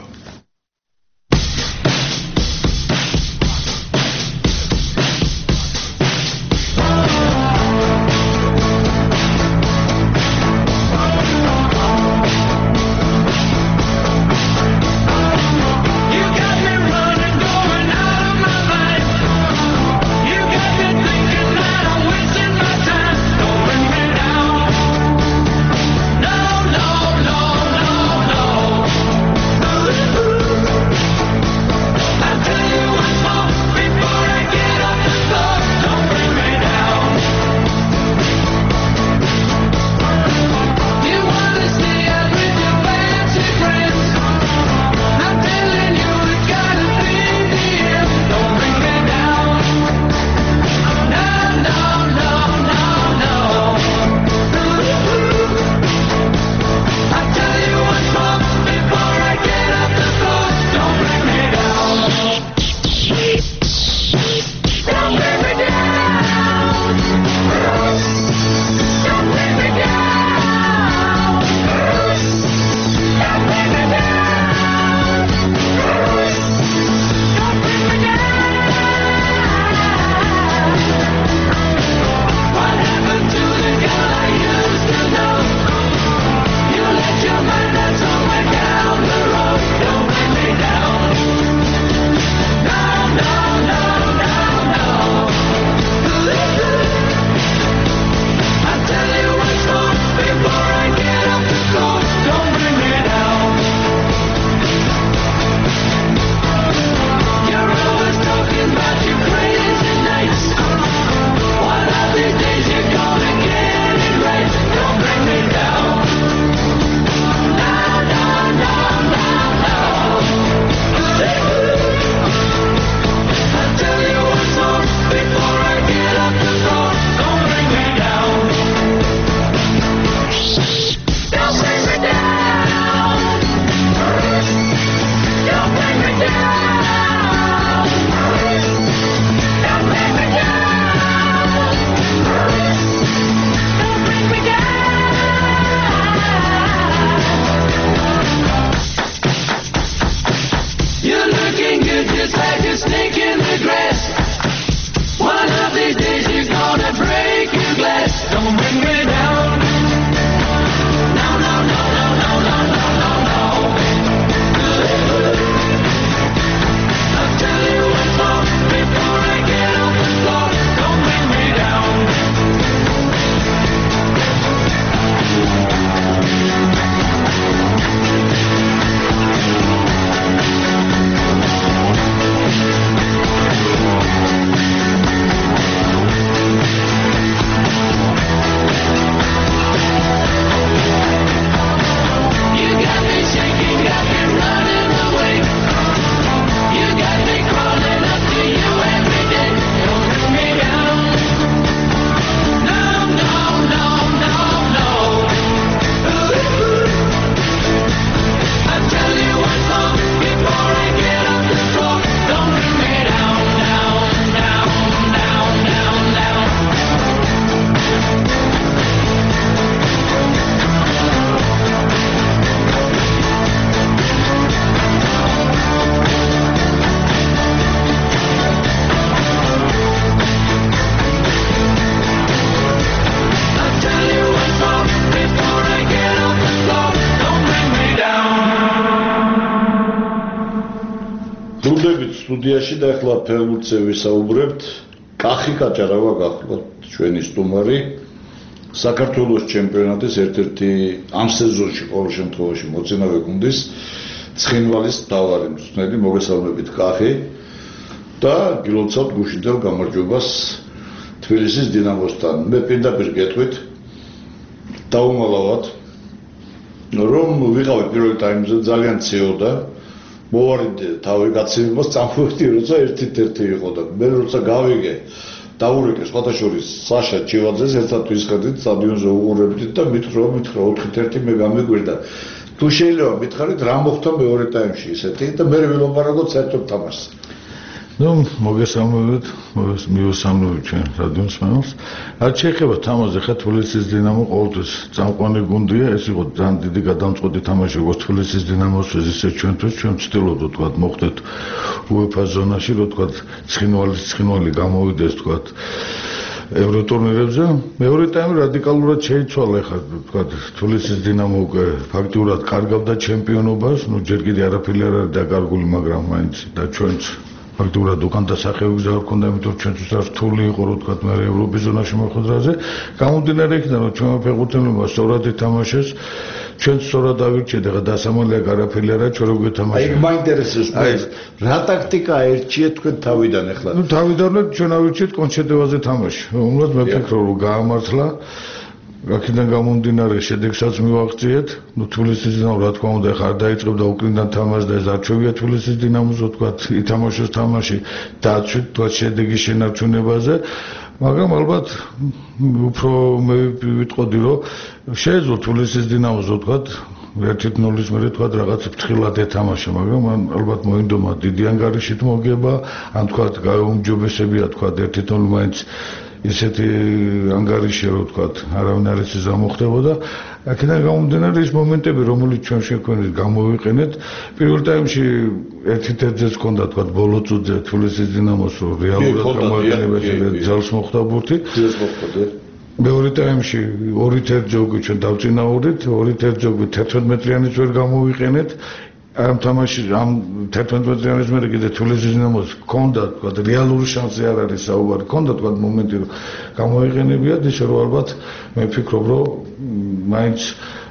ბრუნდებით სტუდიაში და ახლა ფეხბურთზე ვისაუბრებთ. კახი კაჭარავა გახლავთ ჩვენი სტუმარი. საქართველოს ჩემპიონატის ერთ-ერთი ამ სეზონში ყოველ შემთხვევაში მოწინავე გუნდის ცხინვალის მთავარი მწვრთნელი. მოგესალმებით კახი და გილოცავთ გუშინდელ გამარჯვებას თბილისის დინამოსთან. მე პირდაპირ გეტყვით დაუმალავად რომ ვიყავი პირველ ტაიმზე ძალიან ციოდა მოვარიდე თავი გაცილებას წამოვედი როცა ერთ-ერთი იყო და მე როცა გავიგე დაურეკე სხვათა შორის საშა ჩივაძეს ერთად ვისხედით სტადიონზე უყურებდით და მითხრა მითხრა ოთხი ერთი მე გამეგვერდა თუ შეიძლება მითხარით რა მოხდა მეორე ტაიმში ისეთი და მე ვილაპარაკოთ საერთოდ თამაშს. Ну, მოგესალმებით, მივესალმებით ჩვენ რადიოს მსმენელს. რაც შეეხება თამაშზე, ხა თბილისის დინამო ყოველთვის წამყვანი გუნდია, ეს იყო ძალიან დიდი გადამწყვეტი თამაში როგორც თბილისის დინამოსთვის, ისე ჩვენთვის, ჩვენ ვცდილობთ ვთქვათ, მოხდეთ უეფა ზონაში, რომ ვთქვათ, ცხინვალის ცხინვალი გამოვიდეს ვთქვათ ევროტურნირებზე. მეორე ტაიმი რადიკალურად შეიცვალა ხა ვთქვათ, თბილისის დინამო უკვე ფაქტიურად კარგავდა ჩემპიონობას, ну ჯერ კიდე არაფერი არ არის დაკარგული, მაგრამ მაინც და ჩვენც ფაქტურად უკან დასახევი გზა ჰქონდა, იმიტომ რომ ჩვენთვის რთული იყო რომ ვთქვათ მე ევროპის ზონაში მოხვედრაზე. გამომდინარე იქიდან რომ ჩვენმა ფეხბურთელებმა სწორად ითამაშეს, ჩვენ სწორად ავირჩიეთ, ახლა დასამალია არაფერი არა, ჩვენ როგორ ვითამაშეთ. აი მაინტერესებს რა ტაქტიკა ერჩიეთ თქვენ თავიდან ახლა? Ну თავიდან ჩვენ ავირჩიეთ კონჩეტევაზე თამაში. უმრავლოდ მე ვფიქრობ რომ გაამართლა აქედან გამომდინარე შედეგსაც მივაღწიეთ. ნუ თბილისის დინამო რა თქმა უნდა ხარ დაიწყებდა უკრინდან თამაშს და ეს არჩევია თბილისის დინამოს ვთქვათ ითამაშოს თამაში დაცვით თქვათ შედეგის შენარჩუნებაზე, მაგრამ ალბათ უფრო მე ვიტყოდი რომ შეეძლო თბილისის დინამოს ვთქვათ ერთი ნულის მერე ვთქვათ რაღაც ფრთხილად ეთამაშა, მაგრამ მან ალბათ მოინდომა დიდი ანგარიშით მოგება, ან ვთქვათ გაუმჯობესებია ვთქვათ ერთი ნული მაინც ისეთი ანგარიში რომ ვთქვათ არავინ არ იცის რა მოხდებოდა. აქედან გამომდინარე ის მომენტები რომელიც ჩვენ შეგვექონეთ გამოვიყენეთ. პირველ ტაიმში ერთ-ერთზეც ჰქონდა ვთქვათ ბოლო წუთზე თბილისის დინამოს რომ რეალურად გამოიყენებაში ძალს მოხდა ბურთი. მეორე ტაიმში ორი თერთჯოგი ჩვენ დავწინაურდით, ორი თერთჯოგი თერთმეტმეტრიანიც ვერ გამოვიყენეთ. ამ თამაში ამ თერთმეტმეტრიანის მერე კიდე თბილისის დინამოს ჰქონდა თქვა რეალური შანსი არ არის საუბარი, ჰქონდა თქვა მომენტი რომ გამოიყენებიათ, ისე რომ ალბათ მე ვფიქრობ რომ მაინც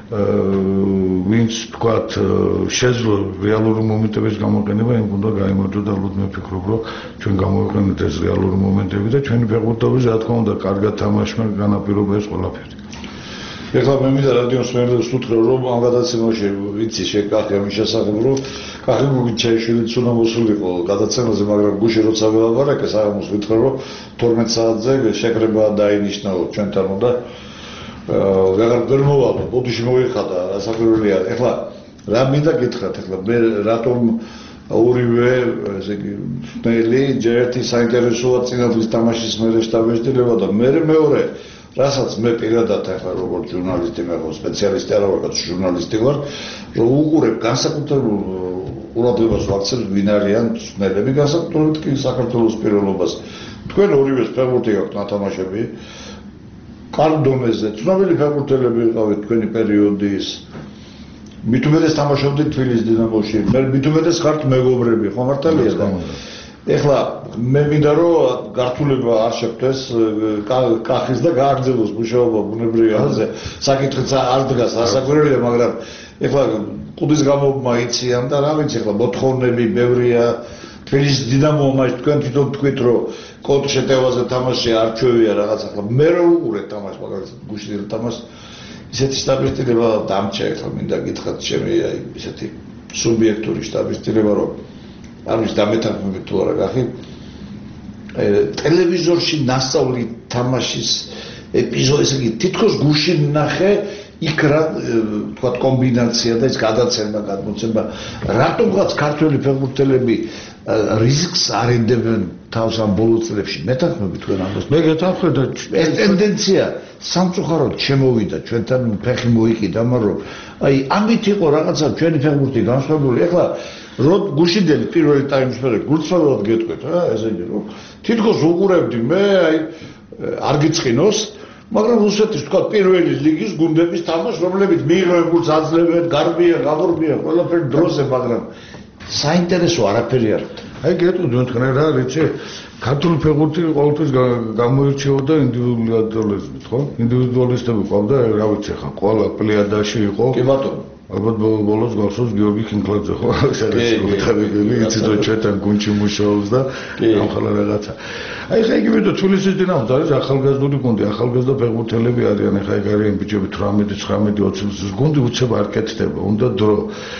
ვინც თქვა შეძლო რეალური მომენტების გამოყენება, იმ უნდა გაიმარჯვა და ალბათ მე ვფიქრობ რომ ჩვენ გამოიყენეთ ეს რეალური მომენტები და ჩვენი ფეხბურთელები რა თქმა უნდა კარგად თამაშმა განაპირობა ეს ყველაფერი. ეხლა მე მინდა რადიოს მერდებს ვუთხრა რომ ამ გადაცემაში ვიცი შეკახე ამის შესახებ რომ კახი გუგიჩაიშვილიც უნდა მოსულიყო გადაცემაზე, მაგრამ გუში როცა ველაპარაკე საღამოს ვითხრა რომ თორმეტ საათზე შეკრება დაინიშნაო ჩვენთან და ვეღარ ვერ მოვალო, ბოდიში მოიხადა სასაკვირველია. ეხლა რა მინდა გითხრათ, ეხლა მე რატომ ორივე ესე იგი მწვრთნელი ჯერ ერთი საინტერესოა წინასწრის თამაშის მერე შტაბეშტილება და მე მეორე რასაც მე პირადად ახლა როგორც ჟურნალისტი მე ხო სპეციალისტი არა ვარ, ჟურნალისტი ვარ, რომ უყურებ განსაკუთრებულ ყურადღებას ვაქცევ ვინ არიან მწვრთნელები, განსაკუთრებით კი საქართველოს პირველობას. თქვენ ორივე ფეხბურთი გაქვთ ნათამაშები კარგ დონეზე, ცნობილი ფეხბურთელები იყავით თქვენი პერიოდის. მით უმეტეს თამაშობდით თბილისის დინამოში, მე მით უმეტეს ხართ მეგობრები, ხო მართალია და ეხლა მე მინდა რომ გართულება არ შეგვდეს კახის და გააგრძელოს მუშაობა ბუნებრივი აზრზე. საკითხიც არ დგას ასაკვირველია, მაგრამ ეხლა ყუდის გამობა იციან და რა ვიცი ეხლა მოთხოვნები ბევრია. თბილისის დინამო მას თქვენ თვითონ თქვით რომ კონტრშეტევაზე თამაში არჩევია რაღაც, ახლა მე რო უყურე თამაშს, მაგალითად გუშინდელ თამაშს ისეთი სტაბილიზება დამჭა. ეხლა მინდა გითხრათ ჩემი აი ისეთი სუბიექტური სტაბილიზება რომ ამის დამეთანხმებით თუ არა გახი ტელევიზორში ნასწავლი თამაშის ეპიზოდი, ესე იგი თითქოს გუში ნახე იქ რა თქვა კომბინაცია და ეს გადაცემა გადმოცემა რატომღაც ქართველი ფეხბურთელები რისკს არ ენდებენ თავს ამ ბოლო წლებში. მეთანხმებით თქვენ ამას? მე გეთანხმებ და ეს ტენდენცია სამწუხაროდ შემოვიდა ჩვენთან, ფეხი მოიკიდა, მაგრამ აი ამით იყო რაღაცა ჩვენი ფეხბურთი განსხვავებული. ეხლა რომ გუშინდელი პირველი ტაიმის მერე გულწრფელად გეტყვით რა, ესე იგი რომ თითქოს უყურებდი მე აი არ გიწყინოს, მაგრამ რუსეთის თქვა პირველი ლიგის გუნდების თამაშს, რომლებიც მიიღებენ გულს აძლევენ, გარბიან, გაბურბიან ყველაფერი დროზე, მაგრამ საინტერესო არაფერი არ ხდება. აი გეტყვი თქვენ რა რიცი ქართული ფეხბურთი ყოველთვის გამოირჩეოდა ინდივიდუალიზმით, ხო? ინდივიდუალისტები ყავდა, რა ვიცი ხა, ყველა პლიადაში იყო. კი ბატონო. ალბათ ბოლოს გახსოვს გიორგი ქინქლაძე, ხო? სადაც მოთხრობილი, იცით რომ ჩვენთან გუნდში მუშაობს და ამხელა რაღაცა. აი ხა იგივე და თბილისის დინამოს არის ახალგაზრდული გუნდი, ახალგაზრდა ფეხბურთელები არიან, ხა ეგ არიან ბიჭები თვრამეტი, ცხრამეტი, ოცი წლის გუნდი უცებ არ კეთდება, უნდა დრო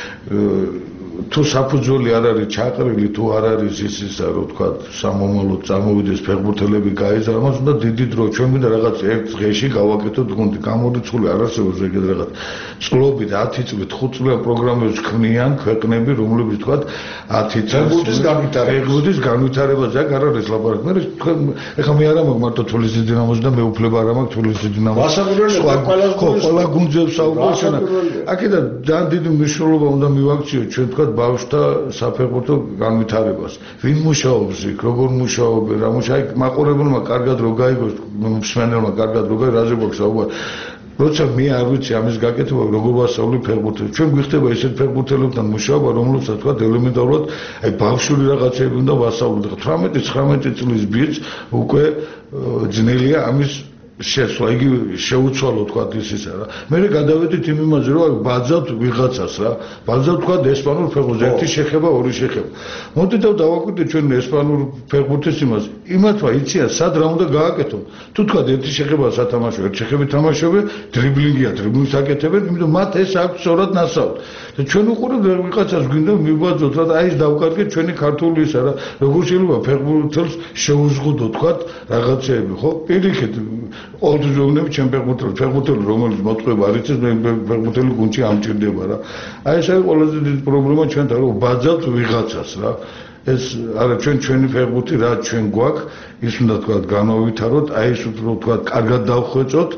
თუ საფუძველი არ არის ჩაყრილი, თუ არ არის ის ისა რომ თქვა სამომავლოდ წარმოვიდეს ფეხბურთელები გაიზარდოს, ამას უნდა დიდი დრო, ჩვენ მინდა რაღაც ერთ დღეში გავაკეთოთ გუნდი, გამორიცხული არ არსებობს ეგეთ რაღაც წყლობით ათი წლი, თხუთი წლიან პროგრამებს ქმნიან ქვეყნები, რომლებიც თქვა ათი წელს ფეხბურთის განვითარება, ფეხბურთის განვითარებაზე აქ არ არის ლაპარაკი. მე თქვენ ეხლა მე არ მაქვს მარტო თბილისის დინამოს და მე უფლება არ მაქვს თბილისის დინამოს. მასაკურველია ყველა გუნდებს საუბრობენ. აქედან ძალიან დიდი მნიშვნელობა უნდა მივაქციოთ ჩვენ თქვა ბავშვთა საფეხბურთო განვითარებას. ვინ მუშაობს იქ, როგორ მუშაობენ, რა მუშაობენ, მაყურებელმა კარგად რო გაიგოს, მსმენელმა კარგად რო გაიგოს, რაზე გვაქვს საუბარი. როცა მე არ ვიცი ამის გაკეთება, როგორ ვასწავლი ფეხბურთელს. ჩვენ გვიხდება ისეთ ფეხბურთელებთან მუშაობა, რომლებსაც თქვა ელემენტარულად, აი ბავშვური რაღაცები უნდა ვასწავლოთ. თვრამეტი ცხრამეტი წლის ბიჭს უკვე ძნელია ამის შეცვლა, იგი შეუცვალო თქვა ის ისა რა. მე გადავედით იმ იმაზე, რომ ბაძავთ ვიღაცას რა. ბაძავთ თქვა ესპანურ ფეხბურთს, ერთი შეხება, ორი შეხება. მოდით და დავაკვირდით ჩვენ ესპანურ ფეხბურთის იმას. იმათმა იციან, სად რა უნდა გააკეთონ. თუ თქვა ერთი შეხება სათამაშო, ერთი შეხებით თამაშობენ, დრიბლინგია, დრიბლინგს აკეთებენ, იმიტომ მათ ეს აქვს სწორად ნასავთ. და ჩვენ უყურებთ ვიღაცას გვინდა მივბაძოთ რა და აი ეს დავკარგეთ ჩვენი ქართული ისა რა. როგორ შეიძლება ფეხბურთელს შეუზღუდო თქვა რაღაცეები, ხო? პირიქით ყოველთვის ვეუბნები ჩემ ფეხბურთელს, ფეხბურთელი რომელიც მოწყობა არ იცის, მე ფეხბურთელი გუნდში ამჭირდება რა. აი ეს არის ყველაზე დიდი პრობლემა ჩვენთან, რომ ბაძავთ ვიღაცას რა. ეს არა ჩვენ ჩვენი ფეხბურთი რა ჩვენ გვაქვს, ის უნდა თქვა განავითაროთ, აი ეს უფრო თქვა კარგად დავხვეწოთ.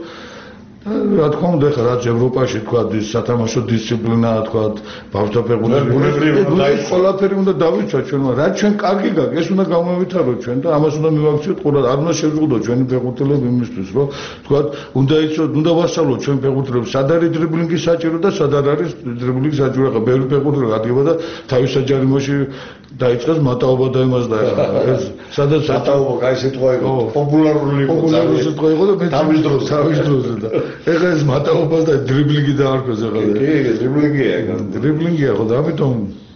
რა თქმა უნდა, ხა რაც ევროპაში თქვა ის სათამაშო დისციპლინაა თქვა ბავშვთა ფეხბურთი. ყველაფერი უნდა დავიცვათ ჩვენ, რა ჩვენ კარგი გაქვს, ეს უნდა გამოვითაროთ ჩვენ და ამას უნდა მივაქციოთ ყურად. არ უნდა შევზღუდოთ ჩვენი ფეხბურთელები იმისთვის, რომ თქვა უნდა იცოთ, უნდა ვასწავლოთ ჩვენ ფეხბურთელებს, სად არის დრიბლინგი საჭირო და სად არ არის დრიბლინგი საჭირო. ხა ბევრი ფეხბურთელი გადგება და თავის საჯარიმოში დაიწყეს მატაობა და იმას და ეს სადაც მატაობა, კაი სიტყვა იყო, პოპულარული იყო, პოპულარული სიტყვა იყო და მე თავის დროს, თავის დროზე და ეხლა ეს მატაობას და დრიბლინგი დაარქვეს ეხლა. კი, კი, დრიბლინგია, დრიბლინგია ხო და ამიტომ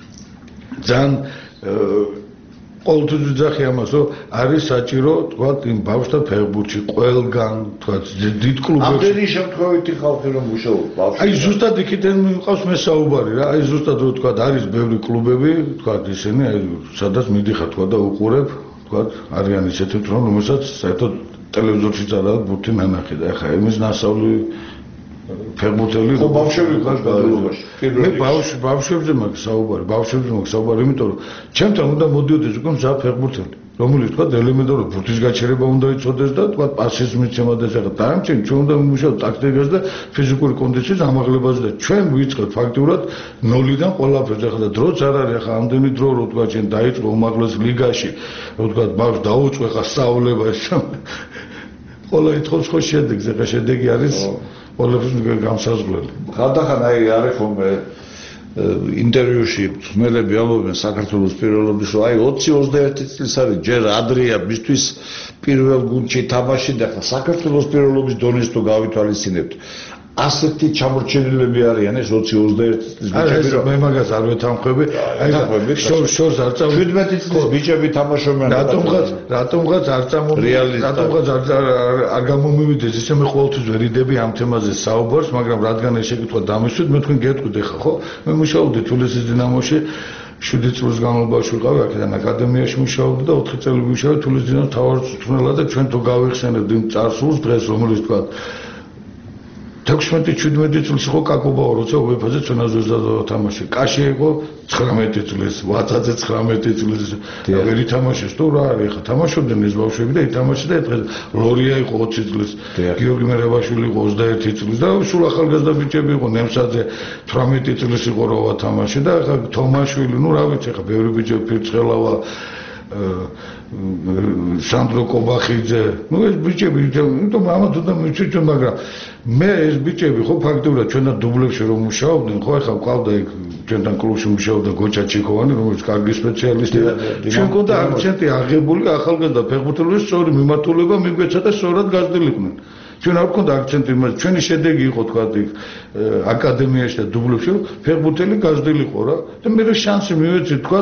ძალიან ყოველთვის ვიძახი ამას, რომ არის საჭირო თქვა იმ ბავშვთა ფეხბურთში ყველგან თქვა დიდ კლუბებში. ამდენი შემთხვევითი ხალხი რომ მუშაობს ბავშვი. აი ზუსტად იქიდან მიყავს მე საუბარი რა. აი ზუსტად რომ თქვა არის ბევრი კლუბები, თქვა ისინი აი სადაც მიდიხარ თქვა და უყურებ, თქვა არიან ისეთი რომ რომელსაც საერთოდ ტელევიზორშიც არა ბურთი ნანახი და ახლა იმის ნასავლი ფეხბურთელი ხო ბავშვები ყავს გადაულობაში. მე ბავშვ ბავშვებზე მაქვს საუბარი, ბავშვებზე მაქვს საუბარი, იმიტომ რომ ჩემთან უნდა მოდიოდეს უკვე მზა ფეხბურთელი, რომელიც თქვა ელემენტარულად ბურთის გაჩერება უნდა იცოდეს და თქვა პასის მიცემა და ესაა. დანარჩენი ჩვენ უნდა ვიმუშაოთ ტაქტიკაზე და ფიზიკური კონდიციის ამაღლებაზე და ჩვენ ვიწყებთ ფაქტიურად ნოლიდან ყველაფერს. ახლა და დროც არ არის, ახლა ამდენი დრო რო თქვა ჩვენ დაიწყო უმაღლეს ლიგაში, რო თქვა ბავშვს დაუწყო ახლა სწავლება ეს ყველა ითხოვს ხო შედეგს, ახლა შედეგი არის ყველაფერს გამსაზღვრელი. ხანდახან აი არის ხოლმე ინტერვიუში ხმელები ამბობენ საქართველოს პირველობის, რომ აი ოცი ოცდაერთი წლის არის ჯერ ადრეა მისთვის პირველ გუნდში თამაში და ხა საქართველოს პირველობის დონეს თუ გავითვალისწინებთ. ასეთი ჩამორჩენილები არიან ეს ოცი ოცდაერთი წლის ბიჭები, რომ მე მაგას არ ვეთანხმები. აი შორს შორს არ წავ შვიდმეტი წლის ბიჭები თამაშობენ. რატომღაც რატომღაც არ წამოვიდეს, რატომღაც არ არ გამომივიდეს, ისე მე ყოველთვის ვერიდები ამ თემაზე საუბარს, მაგრამ რადგან ეს შეკითხვა დამისვით, მე თქვენ გეტყვით ახლა, ხო? მე მუშაობდი თბილისის დინამოში შვიდი წლის განმავლობაში ვიყავი აქედან აკადემიაში მუშაობდი და ოთხი წელი ვიმუშავე თბილისის დინამოს მთავარწვრთნელად და ჩვენ თუ გავიხსენებთ იმ წარსულს დღეს რომელიც თქვა თექვსმეტი შვიდმეტი წელს იყო კაკობაო, როცა უეფაზე ჩვენაზე დათამაშე. კაში იყო ცხრამეტი წლის, ვაცაძე ცხრამეტი წლის. ვერ ითამაშეს თუ რა არის, ხა თამაშობდნენ ეს ბავშვები და ითამაშეს და დღეს ლორია იყო ოცი წლის, გიორგი მერაბაშვილი იყო ოცდაერთი წლის და სულ ახალგაზრდა ბიჭები იყო, ნემსაძე თვრამეტი წლის იყო რო ვათამაშე და ხა თომაშვილი, ნუ რა ვიცი, ხა ბევრი ბიჭები ფირცხელავა სანდრო კობახიძე, ну ეს ბიჭები, იმიტომ ამათ უნდა მივჩვენოთ, მაგრამ მე ეს ბიჭები ხო ფაქტობრივად ჩვენთან დუბლებში რომ მუშაობდნენ, ხო ახლა ყავდა იქ ჩვენთან კლუბში მუშაობდა გოჩა ჩიქოვანი, რომელიც კარგი სპეციალისტია. ჩვენ გქონდა აქცენტი აღებული ახალგაზრდა ფეხბურთელების სწორი მიმართულება მიგვეცა და სწორად გაზრდილიყვნენ. ჩვენ არ გქონდა აქცენტი, მაგრამ ჩვენი შედეგი იყო თქვა იქ აკადემიაში და დუბლებში რომ ფეხბურთელი გაზრდილიყო რა და მე რა შანსი მივეცი თქვა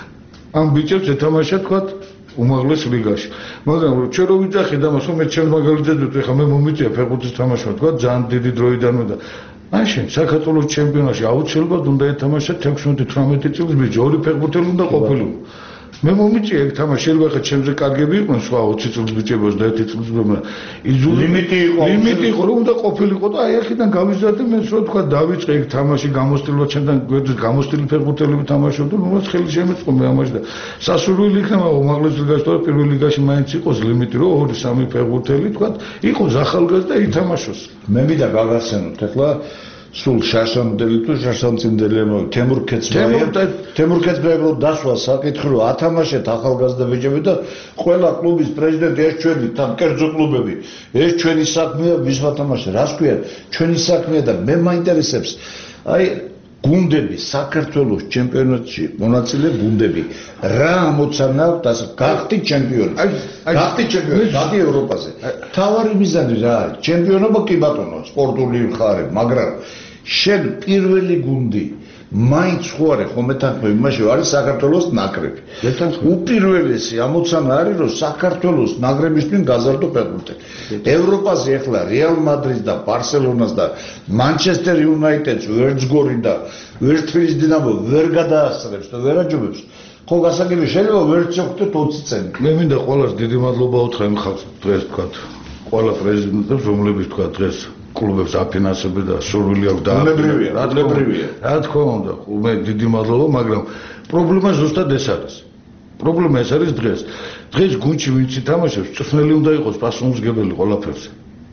ამ ბიჭებს ეთამაშა თქვა უმაღლეს ლიგაში. მაგრამ ჩვენ რო ვიძახი და მას მე ჩემს მაგალითად ვიტყვი, ხა მე მომიწია ფეხბურთის თამაშმა თქვა ძალიან დიდი დროიდანვე და მაშინ საქართველოს ჩემპიონატში აუცილებლად უნდა ეთამაშა თექვსმეტი თვრამეტი წლის ბიჭი, ორი ფეხბურთელი უნდა ყოფილიყო. მე მომიწია ეგ თამაში, შეიძლება ხა ჩემზე კარგები იყვნენ სხვა ოცი წლის ბიჭები, ოცდაერთი წლის ბიჭები. იზული ლიმიტი იყო, ლიმიტი იყო, რომ უნდა ყოფილიყო და აი აქედან გავიზარდე მე რო თქვა დავიწყე ეგ თამაში გამოსtildeვა ჩემთან გვერდით გამოსtilde ფეხბურთელები თამაშობდნენ, რომელსაც ხელი შემეწყო მე ამაში და სასურველი იქნება უმაღლეს ლიგაში და პირველ ლიგაში მაინც იყოს ლიმიტი, რომ ორი სამი ფეხბურთელი თქვა იყოს ახალგაზრდა ითამაშოს. მე მინდა გავახსენოთ ახლა სულ შაშამდელი თუ შაშამწინდელემო თემურ ქეცბაევ თემურ ბეგლო დასვა საკითხი რომ ათამაშეთ ახალგაზრდა ბიჭები და ყველა კლუბის პრეზიდენტი ეს ჩვენი თან კერძო კლუბები ეს ჩვენი საქმეა ვის ვათამაშე რას ქვია ჩვენი საქმეა და მე მაინტერესებს აი გუნდები საქართველოს ჩემპიონატში მონაწილე გუნდები რა ამოცანა აქვს გახდით ჩემპიონი გახდით ჩემპიონი გადი ევროპაზე თავარი მიზანი რა არის ჩემპიონობა კი ბატონო სპორტული მხარე მაგრამ შენ პირველი გუნდი მაინც ხო არის ხომ ეთანხმები იმაში არის საქართველოს ნაკრები უპირველესი ამოცანა არის რომ საქართველოს ნაკრებისთვის გაზარდო ფეხბურთელი ევროპაზე ახლა რეალ მადრიდს და ბარსელონას და მანჩესტერ იუნაიტედს ვერც გორი და ვერც თბილისის დინამო ვერ გადაასწრებს და ვერ აჯობებს ხო გასაგები შეიძლება ვერც შეხვდეთ ოცი წელი მე მინდა ყველას დიდი მადლობა უთხრა იმ ხალხს დღეს თქვა ყველა პრეზიდენტებს რომლებიც თქვა დღეს კლუბებს აფინანსებდა და სურვილი აქვს და უნებრივია რა უნებრივია რა თქმა უნდა მე დიდი მადლობა მაგრამ პრობლემა ზუსტად ეს არის პრობლემა ეს არის დღეს დღეს გუნდში ვინც ითამაშებს წვრთნელი უნდა იყოს პასუხისმგებელი ყველაფერზე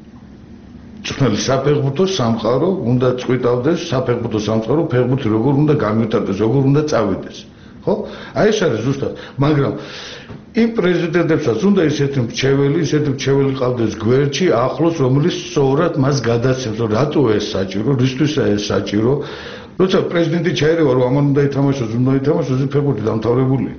წვრთნელი საფეხბურთო სამყარო უნდა წვიტავდეს საფეხბურთო სამყარო ფეხბურთი როგორ უნდა განვითარდეს როგორ უნდა წავიდეს ხო აი ეს არის ზუსტად მაგრამ იმ პრეზიდენტებსაც უნდა ისეთი მრჩეველი, ისეთი მრჩეველი ყავდეს გვერდში, ახლოს, რომელიც სწორად მას გადაცემს, რომ რატო ეს საჭირო, რისთვისა ეს საჭირო. როცა პრეზიდენტი ჩაერევა, რომ ამან უნდა ითამაშოს, უნდა ითამაშოს, ეს ფეხბურთი დამთავრებული.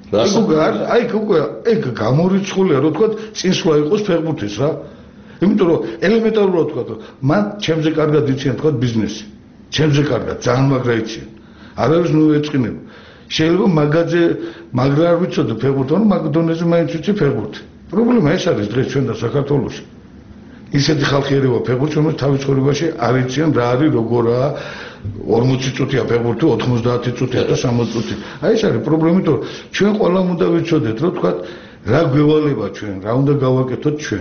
აი, უკვე ეგ გამორიცხულია, რომ თქვა, წინსვლა იყოს ფეხბურთის რა. იმიტომ რომ ელემენტარულად თქვა, მან ჩემზე კარგად იციან თქვა ბიზნესი. ჩემზე კარგად, ძალიან მაგრა იციან. არავის ნუ ეწყინება. შეიძლება მაგაძე მაგრა არ ვიცოდე ფეხბურთი, მაგრამ მაგდონეზე მაინც ვიცი ფეხბურთი. პრობლემა ეს არის დღეს ჩვენ და საქართველოში. ისეთი ხალხი ერევა ფეხბურთს, რომელიც თავის ცხოვრებაში არ იციან რა არის, როგორაა ორმოცი წუთია ფეხბურთი, ოთხმოცდაათი წუთია და სამოცი წუთი. აი ეს არის პრობლემა, იმიტომ რომ ჩვენ ყველამ უნდა ვიცოდეთ, რომ თქვა რა გვევალება ჩვენ, რა უნდა გავაკეთოთ ჩვენ.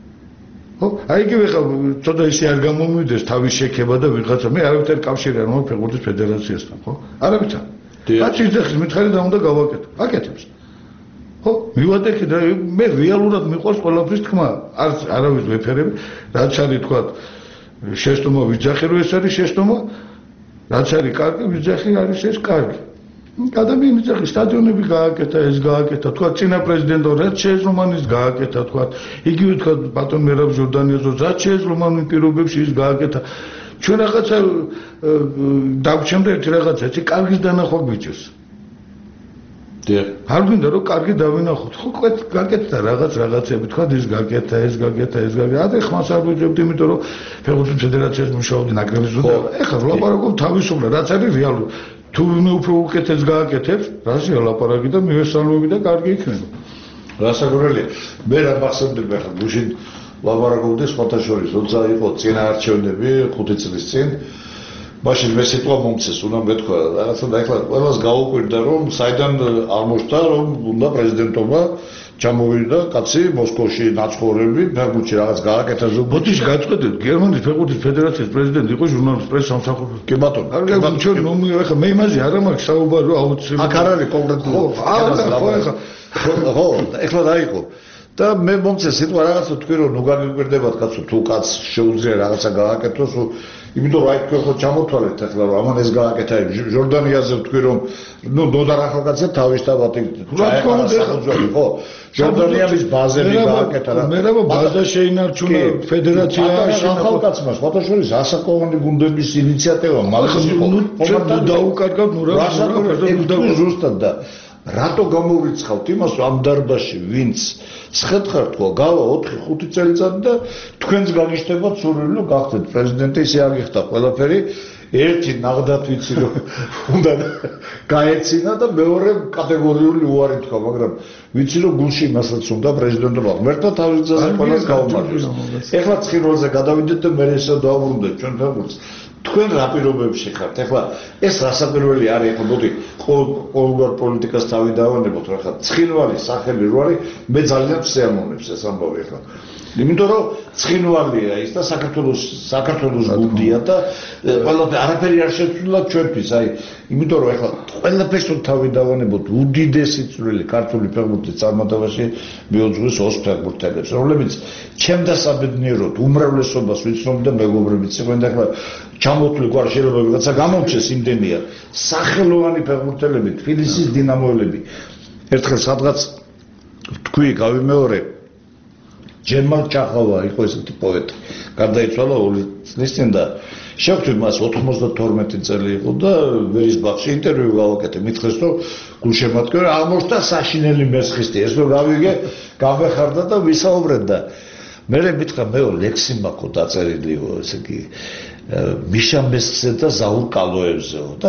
ხო? აი იგივე ხა ცოტა ისე არ გამომივიდეს თავის შექება და ვიღაცა მე არავითარ კავშირი არ მაქვს ფეხბურთის ფედერაციასთან, ხო? არავითარ რაც ისეხის მითხარი და უნდა გავაკეთო. აკეთებს. ხო, მივადექი და მე რეალურად მიყვარს ყველაფრის თქმა. არც არავის ვეფერები, რაც არის თქვა შეშტომა ვიძახი რომ ეს არის შეშტომა, რაც არის კარგი ვიძახი არის ეს კარგი. ადამიანი ვიძახი სტადიონები გააკეთა, ეს გააკეთა, თქვა წინა პრეზიდენტო რაც შეეძლო მან ის გააკეთა, თქვა იგივე თქვა ბატონ მერაბ ჟორდანიოზო რაც შეეძლო მან პირობებში ის გააკეთა. ჩვენ რაღაცა დავჩემდა ერთი რაღაცა, ეს კარგის დანახვა გვიჭირს. დიახ. არ გვინდა რომ კარგი დავინახოთ. ხო, გაკეთდა რაღაც რაღაცები, თქვა ის გაკეთა, ეს გაკეთა, ეს გაკეთა. ადრე ხმას არ გვიჭებდი, იმიტომ რომ ფეხბურთის ფედერაციაში მუშაობდი ნაკრების ზრდა. ეხლა ვლაპარაკობ თავისუფლად, რაც არის რეალური. თუ ვინმე უფრო უკეთეს გააკეთებს, რაზეა ლაპარაკი და მივესალმები და კარგი იქნება. რასაკვირველია. მე რა მახსოვდება ახლა გუშინ ლაპარაკობდი სხვათა შორის, როცა იყო წინა არჩევნები ხუთი წლის წინ. მაშინ მე სიტყვა მომცეს, უნდა მეთქვა, რაღაცა და ეხლა ყველას გაუკვირდა, რომ საიდან აღმოჩნდა, რომ უნდა პრეზიდენტობა ჩამოვიდა კაცი მოსკოვში ნაცხოვრები, ფეხბურთში რაღაც გააკეთა ზოგადად. ბოდიში გაწყვეტეთ, გერმანიის ფეხბურთის ფედერაციის პრეზიდენტი იყო ჟურნალისტ პრესის სამსახურში. კი ბატონო. არ გაგონი ჩვენ ნომი ეხლა მე იმაზე არ მაქვს საუბარი, რომ აუცილებლად. აქ არ არის კონკრეტული. ხო, ეხლა ხო, ეხლა დაიყო. და მე მომცეს სიტყვა რაღაცა თქვი რომ ნუ გაგიკვირდებათ კაცო თუ კაც შეუძლია რაღაცა გააკეთოს იმიტომ რომ აი თქვენ ხო ჩამოთვალეთ ახლა რომ ამან ეს გააკეთა ჟორდანიაზე თქვი რომ ნუ ნოდარ ახალგაზრდა თავისთავად ჩაეყარა ხო ჟორდანიების ბაზები გააკეთა რა მე რა ბაზა შეინარჩუნა ფედერაცია ახალგაზრდა ფოტოშორის ასაკოვანი გუნდების ინიციატივა მაგას იყო ნუ დაუკარგავთ ნუ რა რა ზუსტად და რატო გამოვიცხავთ იმას რომ ამ დარბაზში ვინც სხეთხარ თქვა გავა ოთხი ხუთი წელიწადი და თქვენს გაგიშტებათ სურვილი რომ გახდეთ პრეზიდენტი ისე არ გიხდა ყველაფერი ერთი ნაღდათ ვიცი რომ უნდა გაეცინა და მეორე კატეგორიული უარი თქვა მაგრამ ვიცი რომ გულში იმასაც უნდა პრეზიდენტობა ღმერთმა თავის გზაზე ყველას გაუმარჯოს ეხლა ცხინვალზე გადავიდეთ და მე ესე დავუბრუნდეთ ჩვენ ფეხბურთს თქვენ რა პირობებში ხართ? ეხლა ეს რასაკვირველი არის, ეხლა მოდი ყოველგვარ პოლიტიკას თავი დავანებოთ, რა ხა ცხინვალი სახელი რო არის, მე ძალიან შეამოვნებს ეს ამბავი ეხლა. იმიტომ რომ ცხინვალია ის და საქართველოს საქართველოს გუნდია და ყველაფერი არაფერი არ შეცვლა ჩვენთვის, აი, იმიტომ რომ ეხლა ყველაფერს რომ თავი დავანებოთ, უდიდესი წვლილი ქართული ფეხბურთის წარმატებაში მიუძღვის ოს ფეხბურთელებს, რომლებიც ჩემდა საბედნიეროდ უმრავლესობას ვიცნობ და მეგობრებიც იყვნენ და ეხლა ჩამოთვლი გვარ შეიძლება ვიღაცა გამომჩეს იმდენია სახელოვანი ფეხბურთელები თბილისის დინამოელები ერთხელ სადღაც თქვი გავიმეორე ჯერმალ ჩახავა იყო ესეთი პოეტი გარდაიცვალა ორი წლის წინ და შევხვდით მას ოთხმოცდათორმეტი წელი იყო და ვერისბახში ინტერვიუ გავაკეთე მითხეს რომ გულშემატკივარი აღმოჩნდა საშინელი მესხისტი ეს რომ გავიგე გამეხარდა და ვისაუბრეთ და მე მითხრა მეო ლექსი მაქვს დაწერილიო ესე იგი მიშა მესხზე და ზაურ კალოევზეო და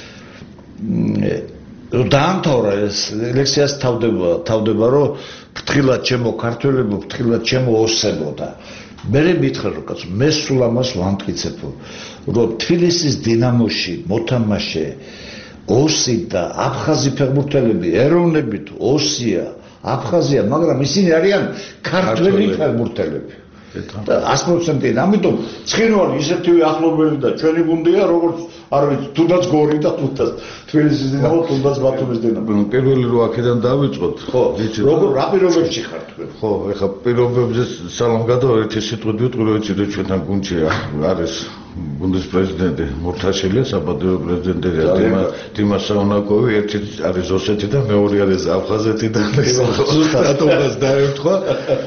დაამთავრა ეს ლექსიას თავდება თავდება რომ ფრთხილად ჩემო ქართველებო ფრთხილად ჩემო ოსებო და მე მითხრა რომ კაცო მე სულ ამას ვამტკიცებო რომ თბილისის დინამოში მოთამაშე ოსი და აფხაზი ფეხბურთელები ეროვნებით ოსია აფხაზია მაგრამ ისინი არიან ქართველი ფეხბურთელები და ას პროცენტი ამიტომ ცხინვალი ისეთივე ახლობელი და ჩვენი გუნდია როგორც არ ვიცი თუნდაც გორი და თუნდაც თბილისის დინამო თუნდაც ბათუმის დინამო პირველი რო აქედან დავიწყოთ ხო როგორ რა პირობებში ხართ თქვენ ხო ეხა პირობებზე სალამ გადავა ერთი სიტყვით ვიტყვი რომ იცით ჩვენთან გუნდში არის გუნდის პრეზიდენტი მურთაშილია საბადოო პრეზიდენტია დიმა დიმა საუნაკოვი ერთი არის ოსეთი და მეორე არის აფხაზეთი და რატომაც დაერთხვა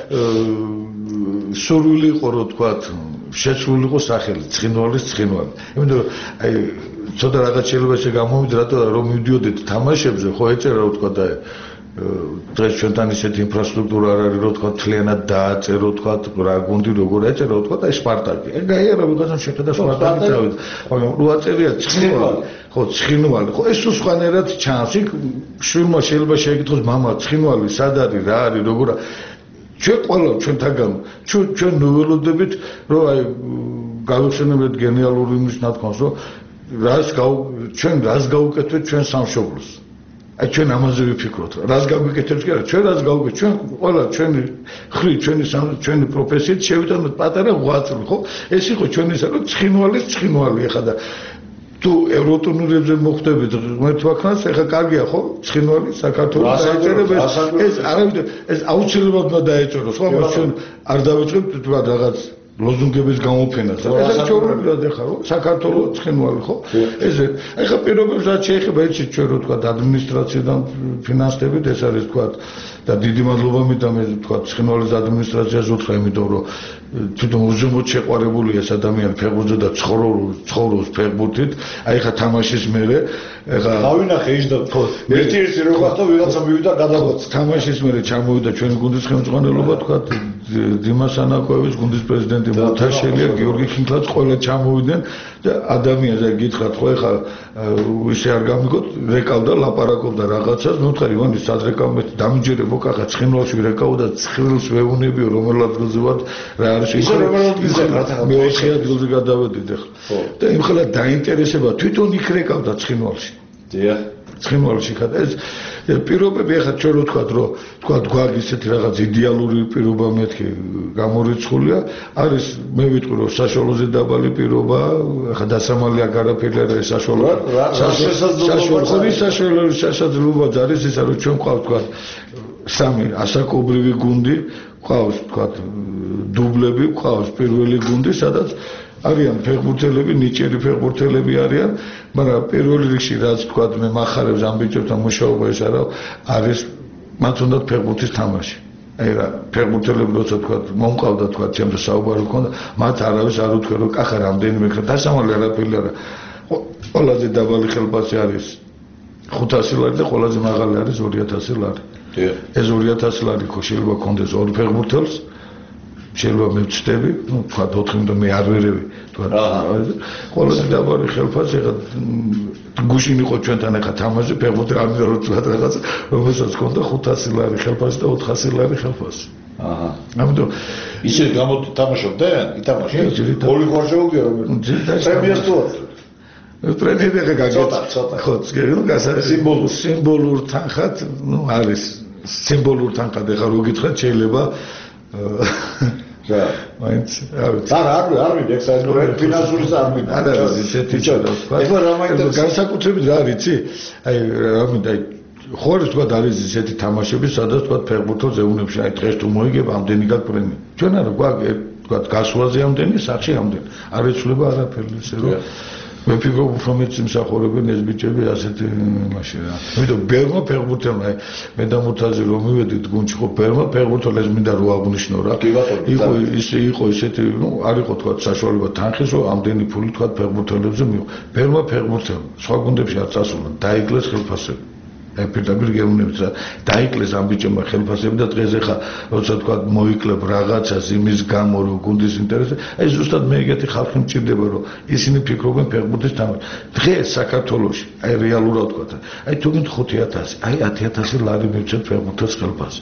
სურვილი იყო რომ თქვათ შეცვლილი იყო სახელი ცხინვალის ცხინვალი იმიტომ რომ აი ცოტა რაღაც შეიძლება ესე გამოვიდე რატო რომ მივდიოდეთ თამაშებზე ხო ეწერა რომ თქვათ აი დღეს ჩვენთან ისეთი ინფრასტრუქტურა არ არის რომ თქვათ თლიანად დააწერო თქვათ რა გუნდი როგორ ეწერა რომ თქვათ აი სპარტაკი ეგ გაიარა ვიღაცამ შეხედა სპარტაკი წავიდა მაგრამ რო აწერია ცხინვალი ხო ცხინვალი ხო ეს სხვანაირად ჩანს იქ შვილმა შეიძლება შეეკითხოს მამა ცხინვალი სად არის რა არის როგორ ჩვენ ყველა ჩვენთაგან ჩვენ ჩვენ ნოველოდებით რომ აი გავიხსენებთ გენიალური იმის ნათქვამს რომ რას გავ ჩვენ რას გავუკეთებთ ჩვენ სამშობლოს აი ჩვენ ამაზე ვიფიქროთ რას გავუკეთებთ კი არა ჩვენ რას გავუკეთებთ ჩვენ ყველა ჩვენი ხრი ჩვენი ჩვენი პროფესიით შევიტანოთ პატარა ღვაწლი ხო ეს იყო ჩვენისა რომ ცხინვალი ცხინვალი ხა და თუ ევროტურნირებზე მოხვდებით ღმერთვაქნას ეხა კარგია ხო ცხინვალი საქართველოს დაეწერება ეს არავითარ ეს აუცილებლად უნდა დაეწეროს ხო მას ჩვენ არ დავიწყებთ თქვა რაღაც ლოზუნგების გამოფენას ეს ჩვეულებრივად ეხა რომ საქართველოს ცხინვალი ხო ესე ეხა პირობებს რაც შეეხება იცი ჩვენ რო თქვა ადმინისტრაციიდან ფინანსებით ეს არის თქვა და დიდი მადლობა მითხრა მე თქვა ცხინვალის ადმინისტრაციას უთხრა იმიტომ რომ თვითონ უზომოდ შეყვარებული ეს ადამიანი ფეხბურთზე და ცხოვრობს ცხოვრობს ფეხბურთით აი ხა თამაშის მერე ეხა გავინახე ის და ერთი ერთი რო გახდა ვიღაცა მივიდა გადაგოც თამაშის მერე ჩამოვიდა ჩვენი გუნდის ხელმძღვანელობა თქვა დიმა სანაკოევის გუნდის პრეზიდენტი მურთაშელია გიორგი ხინკლაც ყველა ჩამოვიდნენ და ადამიანს აი გითხრათ ხო ეხა ისე არ გამიგოთ რეკავდა ლაპარაკობდა რაღაცას მე ვთქარი ივანი სად რეკავმეთ დამიჯერებო კახა ცხინვალში რეკავდა ცხილს ვეუნებიო რომელ ადგილზე ვარ რა არის ისე რომელ ადგილზე ხართ მე ოთხი ადგილზე გადავედით ახლა და იმხელა დაინტერესება თვითონ იქ რეკავდა ცხინვალში დიახ ცხინვალში ხარ ეს პირობები ახლა ჩვენ რო თქვათ რომ თქვათ გვაქვს ისეთი რაღაც იდეალური პირობა მეთქი გამორიცხულია არის მე ვიტყვი რომ საშუალოზე დაბალი პირობა ახლა დასამალი აგარაფერი არა ეს საშუალო საშუალო საშუალო შესაძლებლობა არის ისა რომ ჩვენ გვყავს თქვათ სამი ასაკობრივი გუნდი გვყავს თქვათ დუბლები გვყავს პირველი გუნდი სადაც არიან ფეხბურთელები, ნიჭიერი ფეხბურთელები არიან, მაგრამ პირველ რიგში რაც თქვა მე მახარებს ამ ბიჭებთან მუშაობა ეს არა არის მათ უნდათ ფეხბურთის თამაში. აი რა ფეხბურთელები როცა თქვა მომყავდა თქვა ჩემს საუბარი ქონდა, მათ არავის არ უთქვა რომ კახა რამდენიმე ხარ დასამალი არაფერი არა. ყველაზე დაბალი ხელფასი არის ხუთასი ლარი და ყველაზე მაღალი არის ორი ათასი ლარი. ეს ორი ათასი ლარი ხო შეიძლება კონდეს ორ ფეხბურთელს შეიძლება მე ვწდები, ну, თქვა ოთხი და მე არ ვერევი, თქვა. ყველაზე დაბალი ხელფასი ხა გუშინ იყო ჩვენთან ახლა თამაში ფეხბურთი არ მიდარო თქვა რაღაცა, რომელსაც ჰქონდა ხუთასი ლარი ხელფასი და ოთხასი ლარი ხელფასი. აჰა. ამიტომ ისე გამოტამაშობდნენ, ითამაშე. გოლი ხარჯაუგია რომ პრემიას თუ პრემიები ხა გაგეცა. ხო, ზგერო გასა სიმბოლურ სიმბოლურ თანხად, ну, არის სიმბოლურ თანხად ახლა რო გითხრათ შეიძლება რა, მაინც არ ვიცი. არა, არ არ ვიცი, ეს არის ფინანსური წარმატება. არა, ისეთი ჩადა. ეხლა რა მაინტერესებს განსაკუთრებით რა ვიცი? აი, რა მინდა აი ხორის თქვა არის ისეთი თამაშები, სადაც თქვა ფეხბურთელს ეუნებში, აი დღეს თუ მოიგებ ამდენი გაქვს პრემია. ჩვენ არა გვაქვს თქვა გასვლაზე ამდენი, სახში ამდენი. არ ეცვლება არაფერი ისე რომ მე ფიქრობ უფრო მეც იმსახურებენ ეს ბიჭები ასეთი მაშინ რა. ამიტომ ბერმა ფეხბურთელმა აი მე და მურთაზი რომ მივედით გუნდში ხო ბერმა ფეხბურთელს მინდა რო აღნიშნო რა. იყო ისე იყო ისეთი ნუ არ იყო თქვა საშუალება თანხის რომ ამდენი ფული თქვა ფეხბურთელებზე მიიღო. ბერმა ფეხბურთელმა სხვა გუნდებში არ წასულა, დაიკლეს ხელფასები. აი პირდაპირ გეუბნებით რა დაიკლეს ამ ბიჭებმა ხელფასები და დღეს ახლა როცა თქვა მოიკლებ რაღაცას იმის გამო რომ გუნდის ინტერესი აი ზუსტად მე ეგეთი ხალხი მჭირდება რომ ისინი ფიქრობენ ფეხბურთის თამაში დღეს საქართველოში აი რეალურად თქვა აი თუ გინდ ხუთი ათასი აი ათი ათასი ლარი მივცეთ ფეხბურთის ხელფასი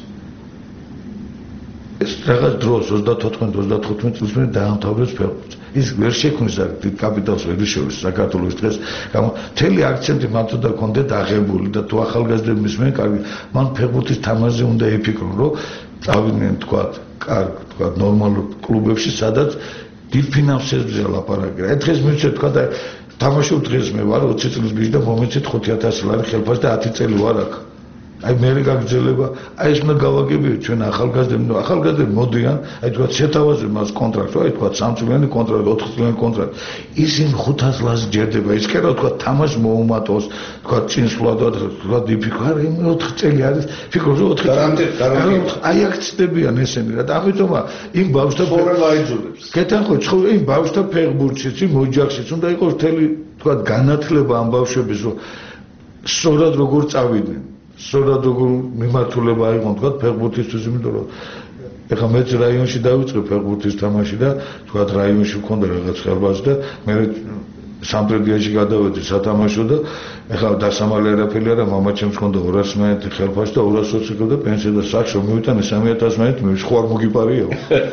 ეს რაღაც დროს ოცდაოთხ ოცდათხუთმეტ წელს მე დაამთავრეს ფეხბურთი ის ვერ შექმნის აქ დიდ კაპიტალს ვერ შევლის საქართველოს დღეს გამო მთელი აქცენტი მათ უნდა კონდეთ აღებული და თუ ახალგაზრდები მისმენ კარგი მან ფეხბურთის თამაშზე უნდა ეფიქრონ რომ წავიდნენ თქვა კარგ თქვა ნორმალურ კლუბებში სადაც დიდ ფინანსებზე ლაპარაკია ეს დღეს მივცეთ თქვა და თამაშობ დღეს მე ვარ ოცი წლის ბიჭი და მომეცეთ ხუთი ათასი ლარი ხელფასი და ათი წელი ვარ აქ აი მე გაგრძელება აი ეს უნდა გავაგებიოთ ჩვენ ახალგაზრდები ნუ ახალგაზრდები მოდიან აი თქვა შეთავაზებ მას კონტრაქტი აი თქვა სამწლიანი კონტრაქტი ოთხ წლიანი კონტრაქტი ისინი ხუთას ლარს ჯერდება ის კი რა თქვა თამაში მოუმატოს თქვა წინსვლა და თქვა დიფიქრა არა იმ ოთხ წელი არის ფიქრობ რომ ოთხი წელი აი აქ ცდებიან ესენი რა და ამიტომ იმ ბავშვთა ფორელა აიძულებს კეთახო ხო იმ ბავშვთა ფეხბურთშიც იმ ოჯახშიც უნდა იყოს მთელი თქვა განათლება ამ ბავშვების რომ სწორად როგორ წავიდნენ სწორად როგორ მიმართულება აიღონ თქვა ფეხბურთისთვის იმიტომ რომ ეხლა მეც რაიონში დავიწყე ფეხბურთის თამაში და თქვა რაიონში მქონდა რაღაც ხელბაზი და მე სამტრედიაში გადავედი სათამაშო და ეხლა დასამალი არაფერი არა მამა ჩემს მქონდა ორასი მანეთი ხელფასი და ორასი ოცი და პენსია და საქმე მივიტანე სამი ათასი მანეთი მე სხვა არ მოგიპარიო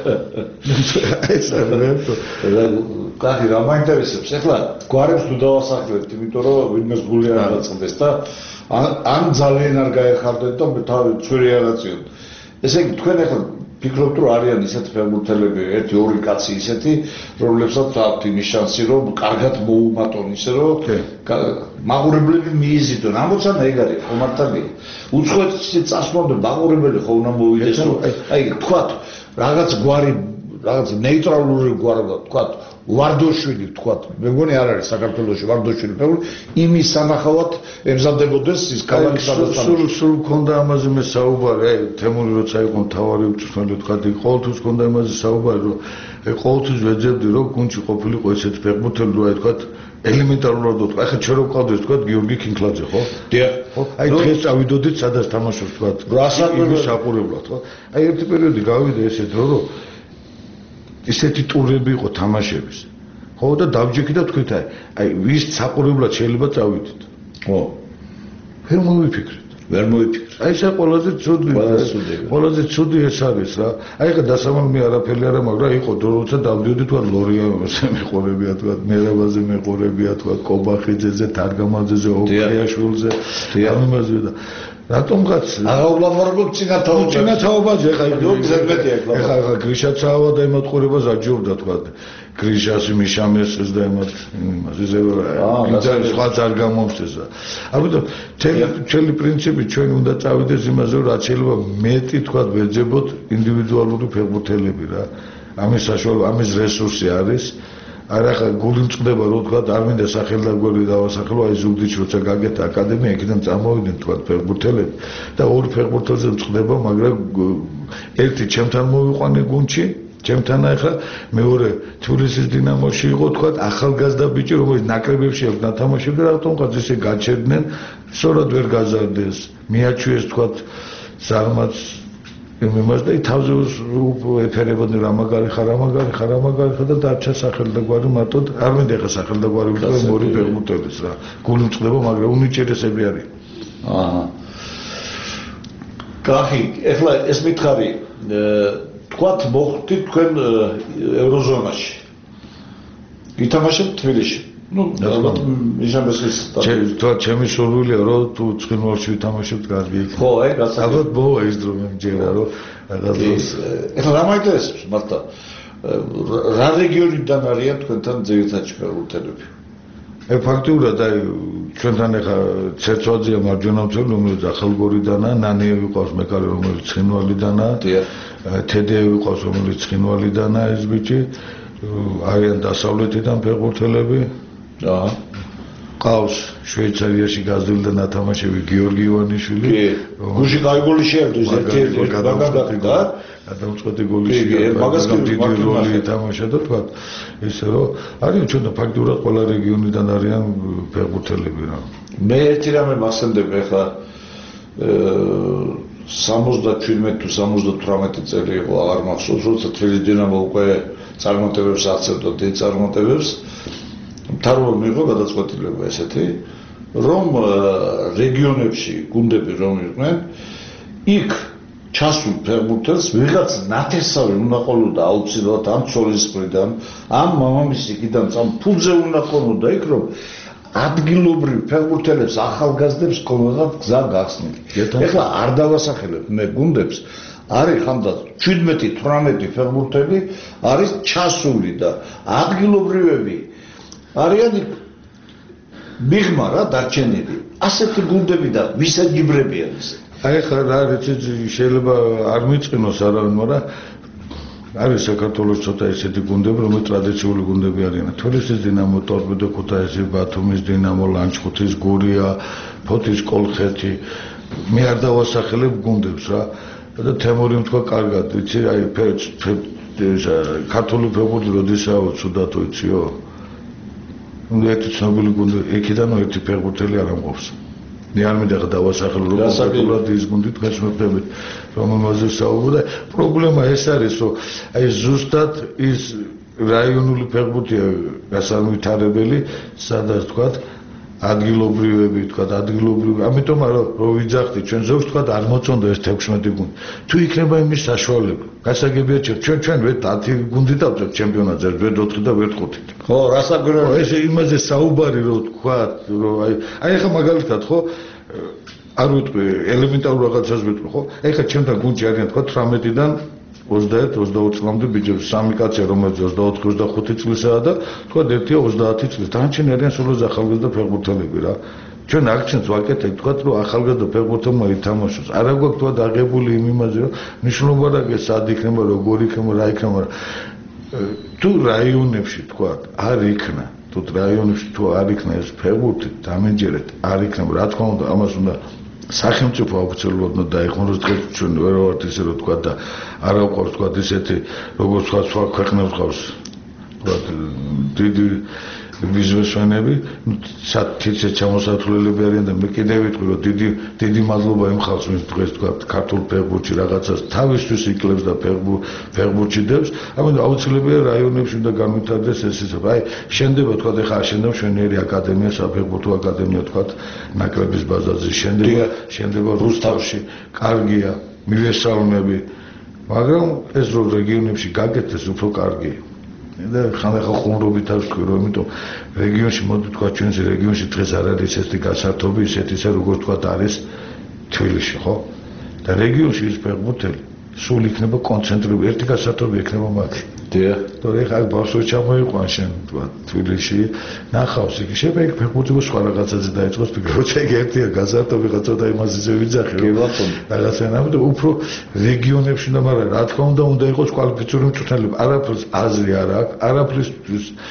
ეს არა კახი რა მაინტერესებს ეხლა გვარებს თუ დავასახლებთ იმიტომ რომ ვინმეს გული არ დაწყდეს და ან ძალიან არ გაეხარდეთ და თავი ცვირი აღაწიოთ. ესე იგი თქვენ ახლა ფიქრობთ რომ არიან ისეთი ფეხბურთელები, ერთი ორი კაცი ისეთი, რომლებსაც აქვთ იმის შანსი რომ კარგად მოუმატონ ისე რომ მაყურებლები მიიზიდონ. ამბობთ ეგ არის ხომართალია. უცხოეთში წასვლამდე მაყურებელი ხო უნდა მოვიდეს რომ აი თქვათ რაღაც გვარი რაღაც ნეიტრალური გვარი თქვათ ვარდოშვილი თქვა მე მგონი არ არის საქართველოში ვარდოშვილი ფეხბურთი იმის სანახავად ემზადებოდეს ის ქალაქი სადაც სულ სულ მქონდა ამაზე მე საუბარი აი თემური როცა იყო მთავარი უწვრთნელი თქვა ყოველთვის მქონდა ამაზე საუბარი რომ აი ყოველთვის ვეძებდი რომ გუნდში ყოფილიყო ესეთ ფეხბურთელი რომ აი თქვა ელემენტარულად თქვა ახლა ჩვენ რო ყავდეს თქვა გიორგი კინკლაძე ხო დიახ ხო აი დღეს წავიდოდით სადაც თამაშობს თქვა რასაკვირველია საყურებლად ხო აი ერთი პერიოდი გავიდა ესეთ რომ ისეთი ტურები იყო თამაშების. ხო და დავჯექი და თქვით აი, აი ვის საყურებლად შეიძლება წავიდეთ. ხო. ვერ მოვიფიქრეთ. ვერ მოვიფიქრეთ. აი ეს ყველაზე ცუდი, ყველაზე ცუდი ეს არის რა. აი ხა დასამალ მე არაფერი არა, მაგრამ იყო დრო როცა დავდიოდი თქვა ლორიაზე მეყურებია თქვა, მერაბაზე მეყურებია თქვა, კობახიძეზე, თარგამაძეზე, ოკეაშვილზე, ამაზე და რატომღაც აღავლაბარებობ წინათაობაზე წინათაობაზე ხა ზედმეტია ხა ხა გრიშაცავა და იმათ ყურებას აჯობდა თქვა გრიშას მიშამესს და იმათ იმაზე ზეა სხვა ძარგამომსეს ამიტომ მთელი პრინციპი ჩვენ უნდა წავიდეს იმაზე რომ რაც შეიძლება მეტი თქვა ვეძებოთ ინდივიდუალური ფეხბურთელები რა ამის საშუალო ამის რესურსი არის არა ხა გული მწყდება რო თქვა არ მინდა სახელდაგვარი დავასახელო აი ზუგდიდში როცა გაგეთა აკადემია იქიდან წამოვიდნენ თქვა ფეხბურთელები და ორი ფეხბურთელზე მწყდება მაგრამ ერთი ჩემთან მოვიყვანე გუნდში ჩემთან ახლა მეორე თბილისის დინამოში იყო თქვა ახალგაზრდა ბიჭი რომელიც ნაკრებებში აქვს ნათამაშები და რატომღაც ესე გაჩერდნენ სწორად ვერ გაზარდეს მიაჩვიეს თქვა ზარმაც იმას და თავზე ეფერებოდნენ რა მაგარი ხარ რა მაგარი ხარ რა მაგარი ხარ და დარჩა სახელდაგვარი მარტო არ მინდა ხა სახელდაგვარი ვიტყვი მორი ფეხბურთელის რა გული მწყდება მაგრამ უნიჭერესები არის აჰა კახი ეხლა ეს მითხარი თქვათ მოხვდით თქვენ ევროზონაში გითამაშებთ თბილისში ну ალბათ ნიშნებსის თუ ჩემი სურვილია რომ თუ ცხინვალში ვითამაშებთ კარგი იქნება ხო აი გასაგებია ალბათ მოვა ის დრო მჯერა რომ რაღაც ეხლა რა მაინტერესებს მართლა რა რეგიონიდან არიან თქვენთან ძირითადად ფეხბურთელები ე ფაქტურად აი ჩვენთან ახლა ცერცვაძეა მარჯვენა მცველი რომელიც ახალგორიდანაა ნანიევი ყავს მეკარე რომელიც ცხინვალიდანაა თედეევი ყავს რომელიც ცხინვალიდანაა ეს ბიჭი არიან დასავლეთიდან ფეხბურთელები აჰა ყავს შვეიცარიაში გაზრდილი და ნათამაშები გიორგი ივანიშვილი გუში კაი გოლი შეერდო ეს ერთ-ერთი გადაგაკდა გადამწყვეტი გოლი შეერდო მაგას დიდი როლი ეთამაშა და თქვა ესე რომ არიან ჩვენ ფაქტურად ყველა რეგიონიდან არიან ფეხბურთელები რა მე ერთი რამე მასენდები ახლა სამოცდაჩვიდმეტი თუ სამოცდათვრამეტი წელი იყო აღარ მახსოვს როცა თბილისის დინამო უკვე წარმატებებს აღწევდა დიდ წარმატებებს მთავრობა მიიღო გადაწყვეტილება ესეთი რომ რეგიონებში გუნდები რომ იყვნენ იქ ჩასულ ფეხბურთელს ვიღაც ნათესავი უნდა ყოლოდა აუცილებლად ამ ცოლის მხრიდან ამ მამამისიკიდან წამ ფულზე უნდა ყოლოდა იქ რომ ადგილობრივ ფეხბურთელებს ახალგაზრდებს ქონოდათ გზა გახსნილი ეხლა არ დავასახელებ მე გუნდებს არის ხანდაც შვიდმეტი თვრამეტი ფეხბურთელი არის ჩასული და ადგილობრივები არიან მიღმა რა დარჩენილი ასეთი გუნდები და ვისაჯიბრებიან ესე აი ხა რა რეცი შეიძლება არ მიწყინოს არავინ მაგრამ არის საქართველოს ცოტა ესეთი გუნდები რომელიც ტრადიციული გუნდები არიან თბილისის დინამო ტორპედო ქუთაისი ბათუმის დინამო ლანჩხუთის გურია ფოთის კოლხეთი მე არ დავასახელებ გუნდებს რა და თემური თქვა კარგად ვიცი აი ქართული ფეხბურთი როდესაა ცუდად ვიციო ერთი ცნობილი გუნდი იქიდან ერთი ფეხბურთელი არ ამყოფს მე არ მინდა დავასახელო რომ საკუთარ ის გუნდი დღეს მეფდებით რომელმაზე საუბრობ და პრობლემა ეს არის რომ აი ზუსტად ის რაიონული ფეხბურთია გასავითარებელი სადაც თქვა ადგილობრივები თქვა ადგილობრივი ამიტომ რომ ვიძახდი ჩვენ ზოგს თქვა არ მოწონდა ეს თექვსმეტი გუნდი თუ იქნება იმის საშუალება გასაგებია ჩვენ ჩვენ ვერ ათი გუნდი დავწევთ ჩემპიონატზე ვერ ოთხი და ვერ ხუთი ხო რასაკვირველია ეს იმაზე საუბარი რომ თქვა რომ აი აი ხა მაგალითად ხო არ ვიტყვი ელემენტარულ რაღაცას ვიტყვი ხო აი ხა ჩემთან გუნდში არიან თქვა თვრამეტიდან ოცდაერთი ოცდაოთხ წლამდე ბიჭები სამი კაცია რომელიც ოცდაოთხი ოცდახუთი წლისაა და თქვა ერთია ოცდაათი წლის დანარჩენი არიან სულ ახალგაზრდა ფეხბურთელები რა ჩვენ აქცენტს ვაკეთებთ თქვა რომ ახალგაზრდა ფეხბურთელმა ითამაშოს არა გვაქვს თქვა დაღებული იმ იმაზე რომ ნიშნულობა რა სად იქნება როგორი იქნება რა იქნება თუ რაიონებში თქვა არ იქნა თუ რაიონებში თუ არ იქნა ეს ფეხბურთი დამენჯერეთ არ იქნება რა თქმა უნდა ამას უნდა სახელმწიფო ოფიციალურად უნდა დაიხმაროს დღეს ჩვენ ვერ ვართ ისე რომ თქვა და არ აყვავს თქვა ისეთი როგორც სხვა სხვა ქვეყნებს ყავს თქვა დიდი ბიზნესმენები სათიცე ჩამოსათვლელები არიან და მე კიდევ ვიტყვი რომ დიდი დიდი მადლობა იმ ხალხს ვინც დღეს თქვა ქართულ ფეხბურთში რაღაცას თავისთვის იკლებს და ფეხბურთში დებს ამიტომ აუცილებელია რაიონებში უნდა განვითარდეს ეს ისე აი შენდება თქვა ეხლა შენდება შვენიერი აკადემია საფეხბურთო აკადემია თქვა ნაკრების ბაზაზე შენდება შენდება რუსთავში კარგია მივესალმები მაგრამ ეს რო რეგიონებში გაკეთდეს უფრო კარგია და ხანახა ხუმრობით არ ვთქვი რომ იმიტომ რეგიონში მოდი თქვა ჩვენს რეგიონში დღეს არ არის ესეთი გასართობი ისეთი ისე როგორც თქვა არის თბილისში ხო და რეგიონში ის ფეხბურთელი სულ იქნება კონცენტრირებული ერთი გასართობი იქნება მათ დიახ თორე ხა ბავშვი ჩამოიყვან შენ თქვა თბილისში ნახავს იქ შეიძლება იქ ფეხბურთი სხვა რაღაცაზე დაიწყოს როცა იქ ერთია გასართობი ხა ცოტა იმაზე ვიძახი კი ბატონო რაღაცა ამიტომ უფრო რეგიონებში და მაგრამ რა თქმა უნდა უნდა იყოს კვალიფიციური მწვრთნელები არაფერს აზრი არ აქვს არაფრის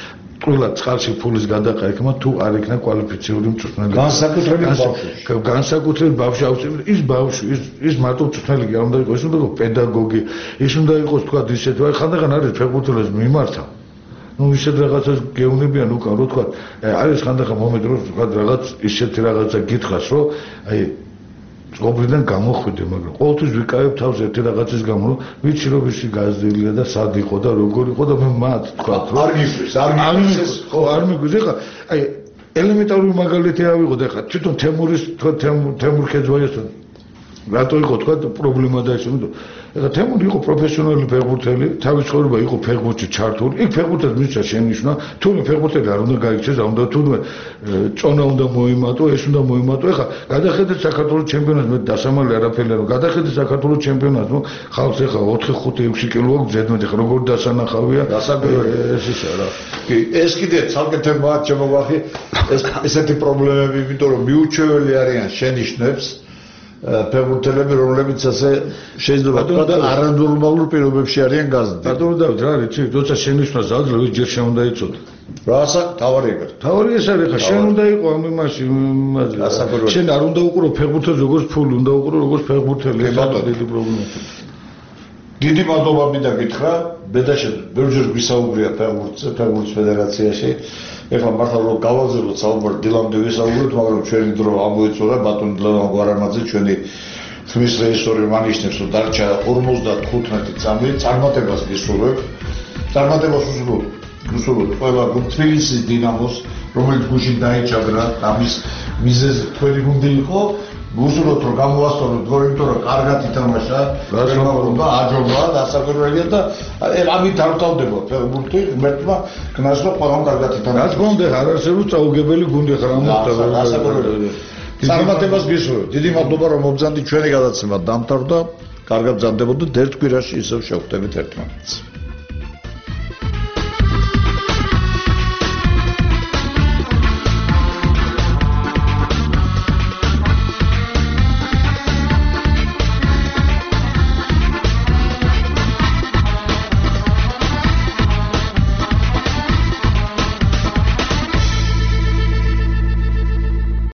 ყველა წყალში ფულის გადაყენება თუ არ იქნა კვალიფიციური მწვრთნელი. განსაკუთრებით ბავშვი. განსაკუთრებით ბავშვი აუცილებლად ის ბავშვი ის ის მარტო მწვრთნელი კი არ უნდა იყოს, ის უნდა იყოს პედაგოგი, ის უნდა იყოს თქვა ისეთი, აი ხანდახან არის ფეხბურთელებს მიმართა. ну ისეთ რაღაცას გეუნებიან უკან რო თქვა არის ხანდახან მომენტი რომ თქვა რაღაც ისეთი რაღაცა გითხას რომ აი ოპრიდან გამოხვიდე მაგრამ ყოველთვის ვიკავებ თავს ერთი რაღაცის გამო რომ ვიცი რომ ისი გაზრდილია და სად იყო და როგორ იყო და მე მათ თქვა რომ არ გიხვრის არ გიხვრის ხო არ მიგვიძ ეხა აი ელემენტარული მაგალითი ავიღოთ ეხა თვითონ თემურის თქვა თემურ ქეძვაიასთან რატო იყო თქვა პრობლემა და ისე იმიტომ ეხა თემური იყო პროფესიონალი ფეხბურთელი თავის ცხოვრება იყო ფეხბურთში ჩართული იქ ფეხბურთელს მისცა შენიშნა თუნდაც ფეხბურთელი არ უნდა გაიქცეს არ უნდა თუნდაც წონა უნდა მოიმატო ეს უნდა მოიმატო ეხა გადახედეთ საქართველოს ჩემპიონატს მე დასამალი არაფერია რომ გადახედეთ საქართველოს ჩემპიონატს ნუ ხალხს ეხა ოთხი ხუთი ექვსი კილო აქვს ზედმეტი ხა როგორ დასანახავია ეს ისე რა კი ეს კიდე ცალკე თემაა შემოგვახი ეს ესეთი პრობლემები იმიტომ რომ მიუჩვეველი არიან შენიშვნებს ფეხბურთელები რომლებიც ასე შეიძლება თქვა და არანორმალურ პირობებში არიან გაზრდილი. ბატონო დავით რა არის იცი როცა შენიშვნას აძლევ ის ჯერ შენ უნდა იცოდე. რასა თავარი ეგრე. თავარი ეს არის ხა შენ უნდა იყო ამ იმაში შენ არ უნდა უყურო ფეხბურთელს როგორც ფული უნდა უყურო როგორც ფეხბურთელი ეს დიდი პრობლემაა. დიდი მადლობა მინდა გითხრა ბედაშე ბევრჯერ გვისაუბრია ფეხბურთზე ფეხბურთის ფედერაციაში ეხლა მართლა რომ გავაგზავნოთ საუბარი დილამდე ვისაუბროთ მაგრამ ჩვენი დრო ამოიწურა ბატონ ლევან გვარამაძე ჩვენი ხმის რეჟისორი მანიშნებს რომ დარჩა ორმოცდახუთმეტი წამი წარმატებას გისურვებ წარმატებას უსურვებ უსურვებ ყველა თბილისის დინამოს რომელიც გუშინ დაიჭაგრა ამის მიზეზი თქვენი გუნდი იყო გუსურვოთ რომ გამოასწოროთ გოლი იმიტომ რომ კარგად ითამაშა და აჯობა და ასაკურველია და ამით არ თავდება ფეხბურთი ღმერთმა გნასლა ყველამ კარგად ითამაშა რაც გონდა არ არსებობს წაუგებელი გუნდი ხარ ამოხდება ასაკურველია წარმატებას გისურვებ დიდი მადლობა რომ მობრძანდი ჩვენი გადაცემა დამთავრდა კარგად ბრძანდებოდეთ ერთ კვირაში ისევ შევხვდებით ერთმანეთს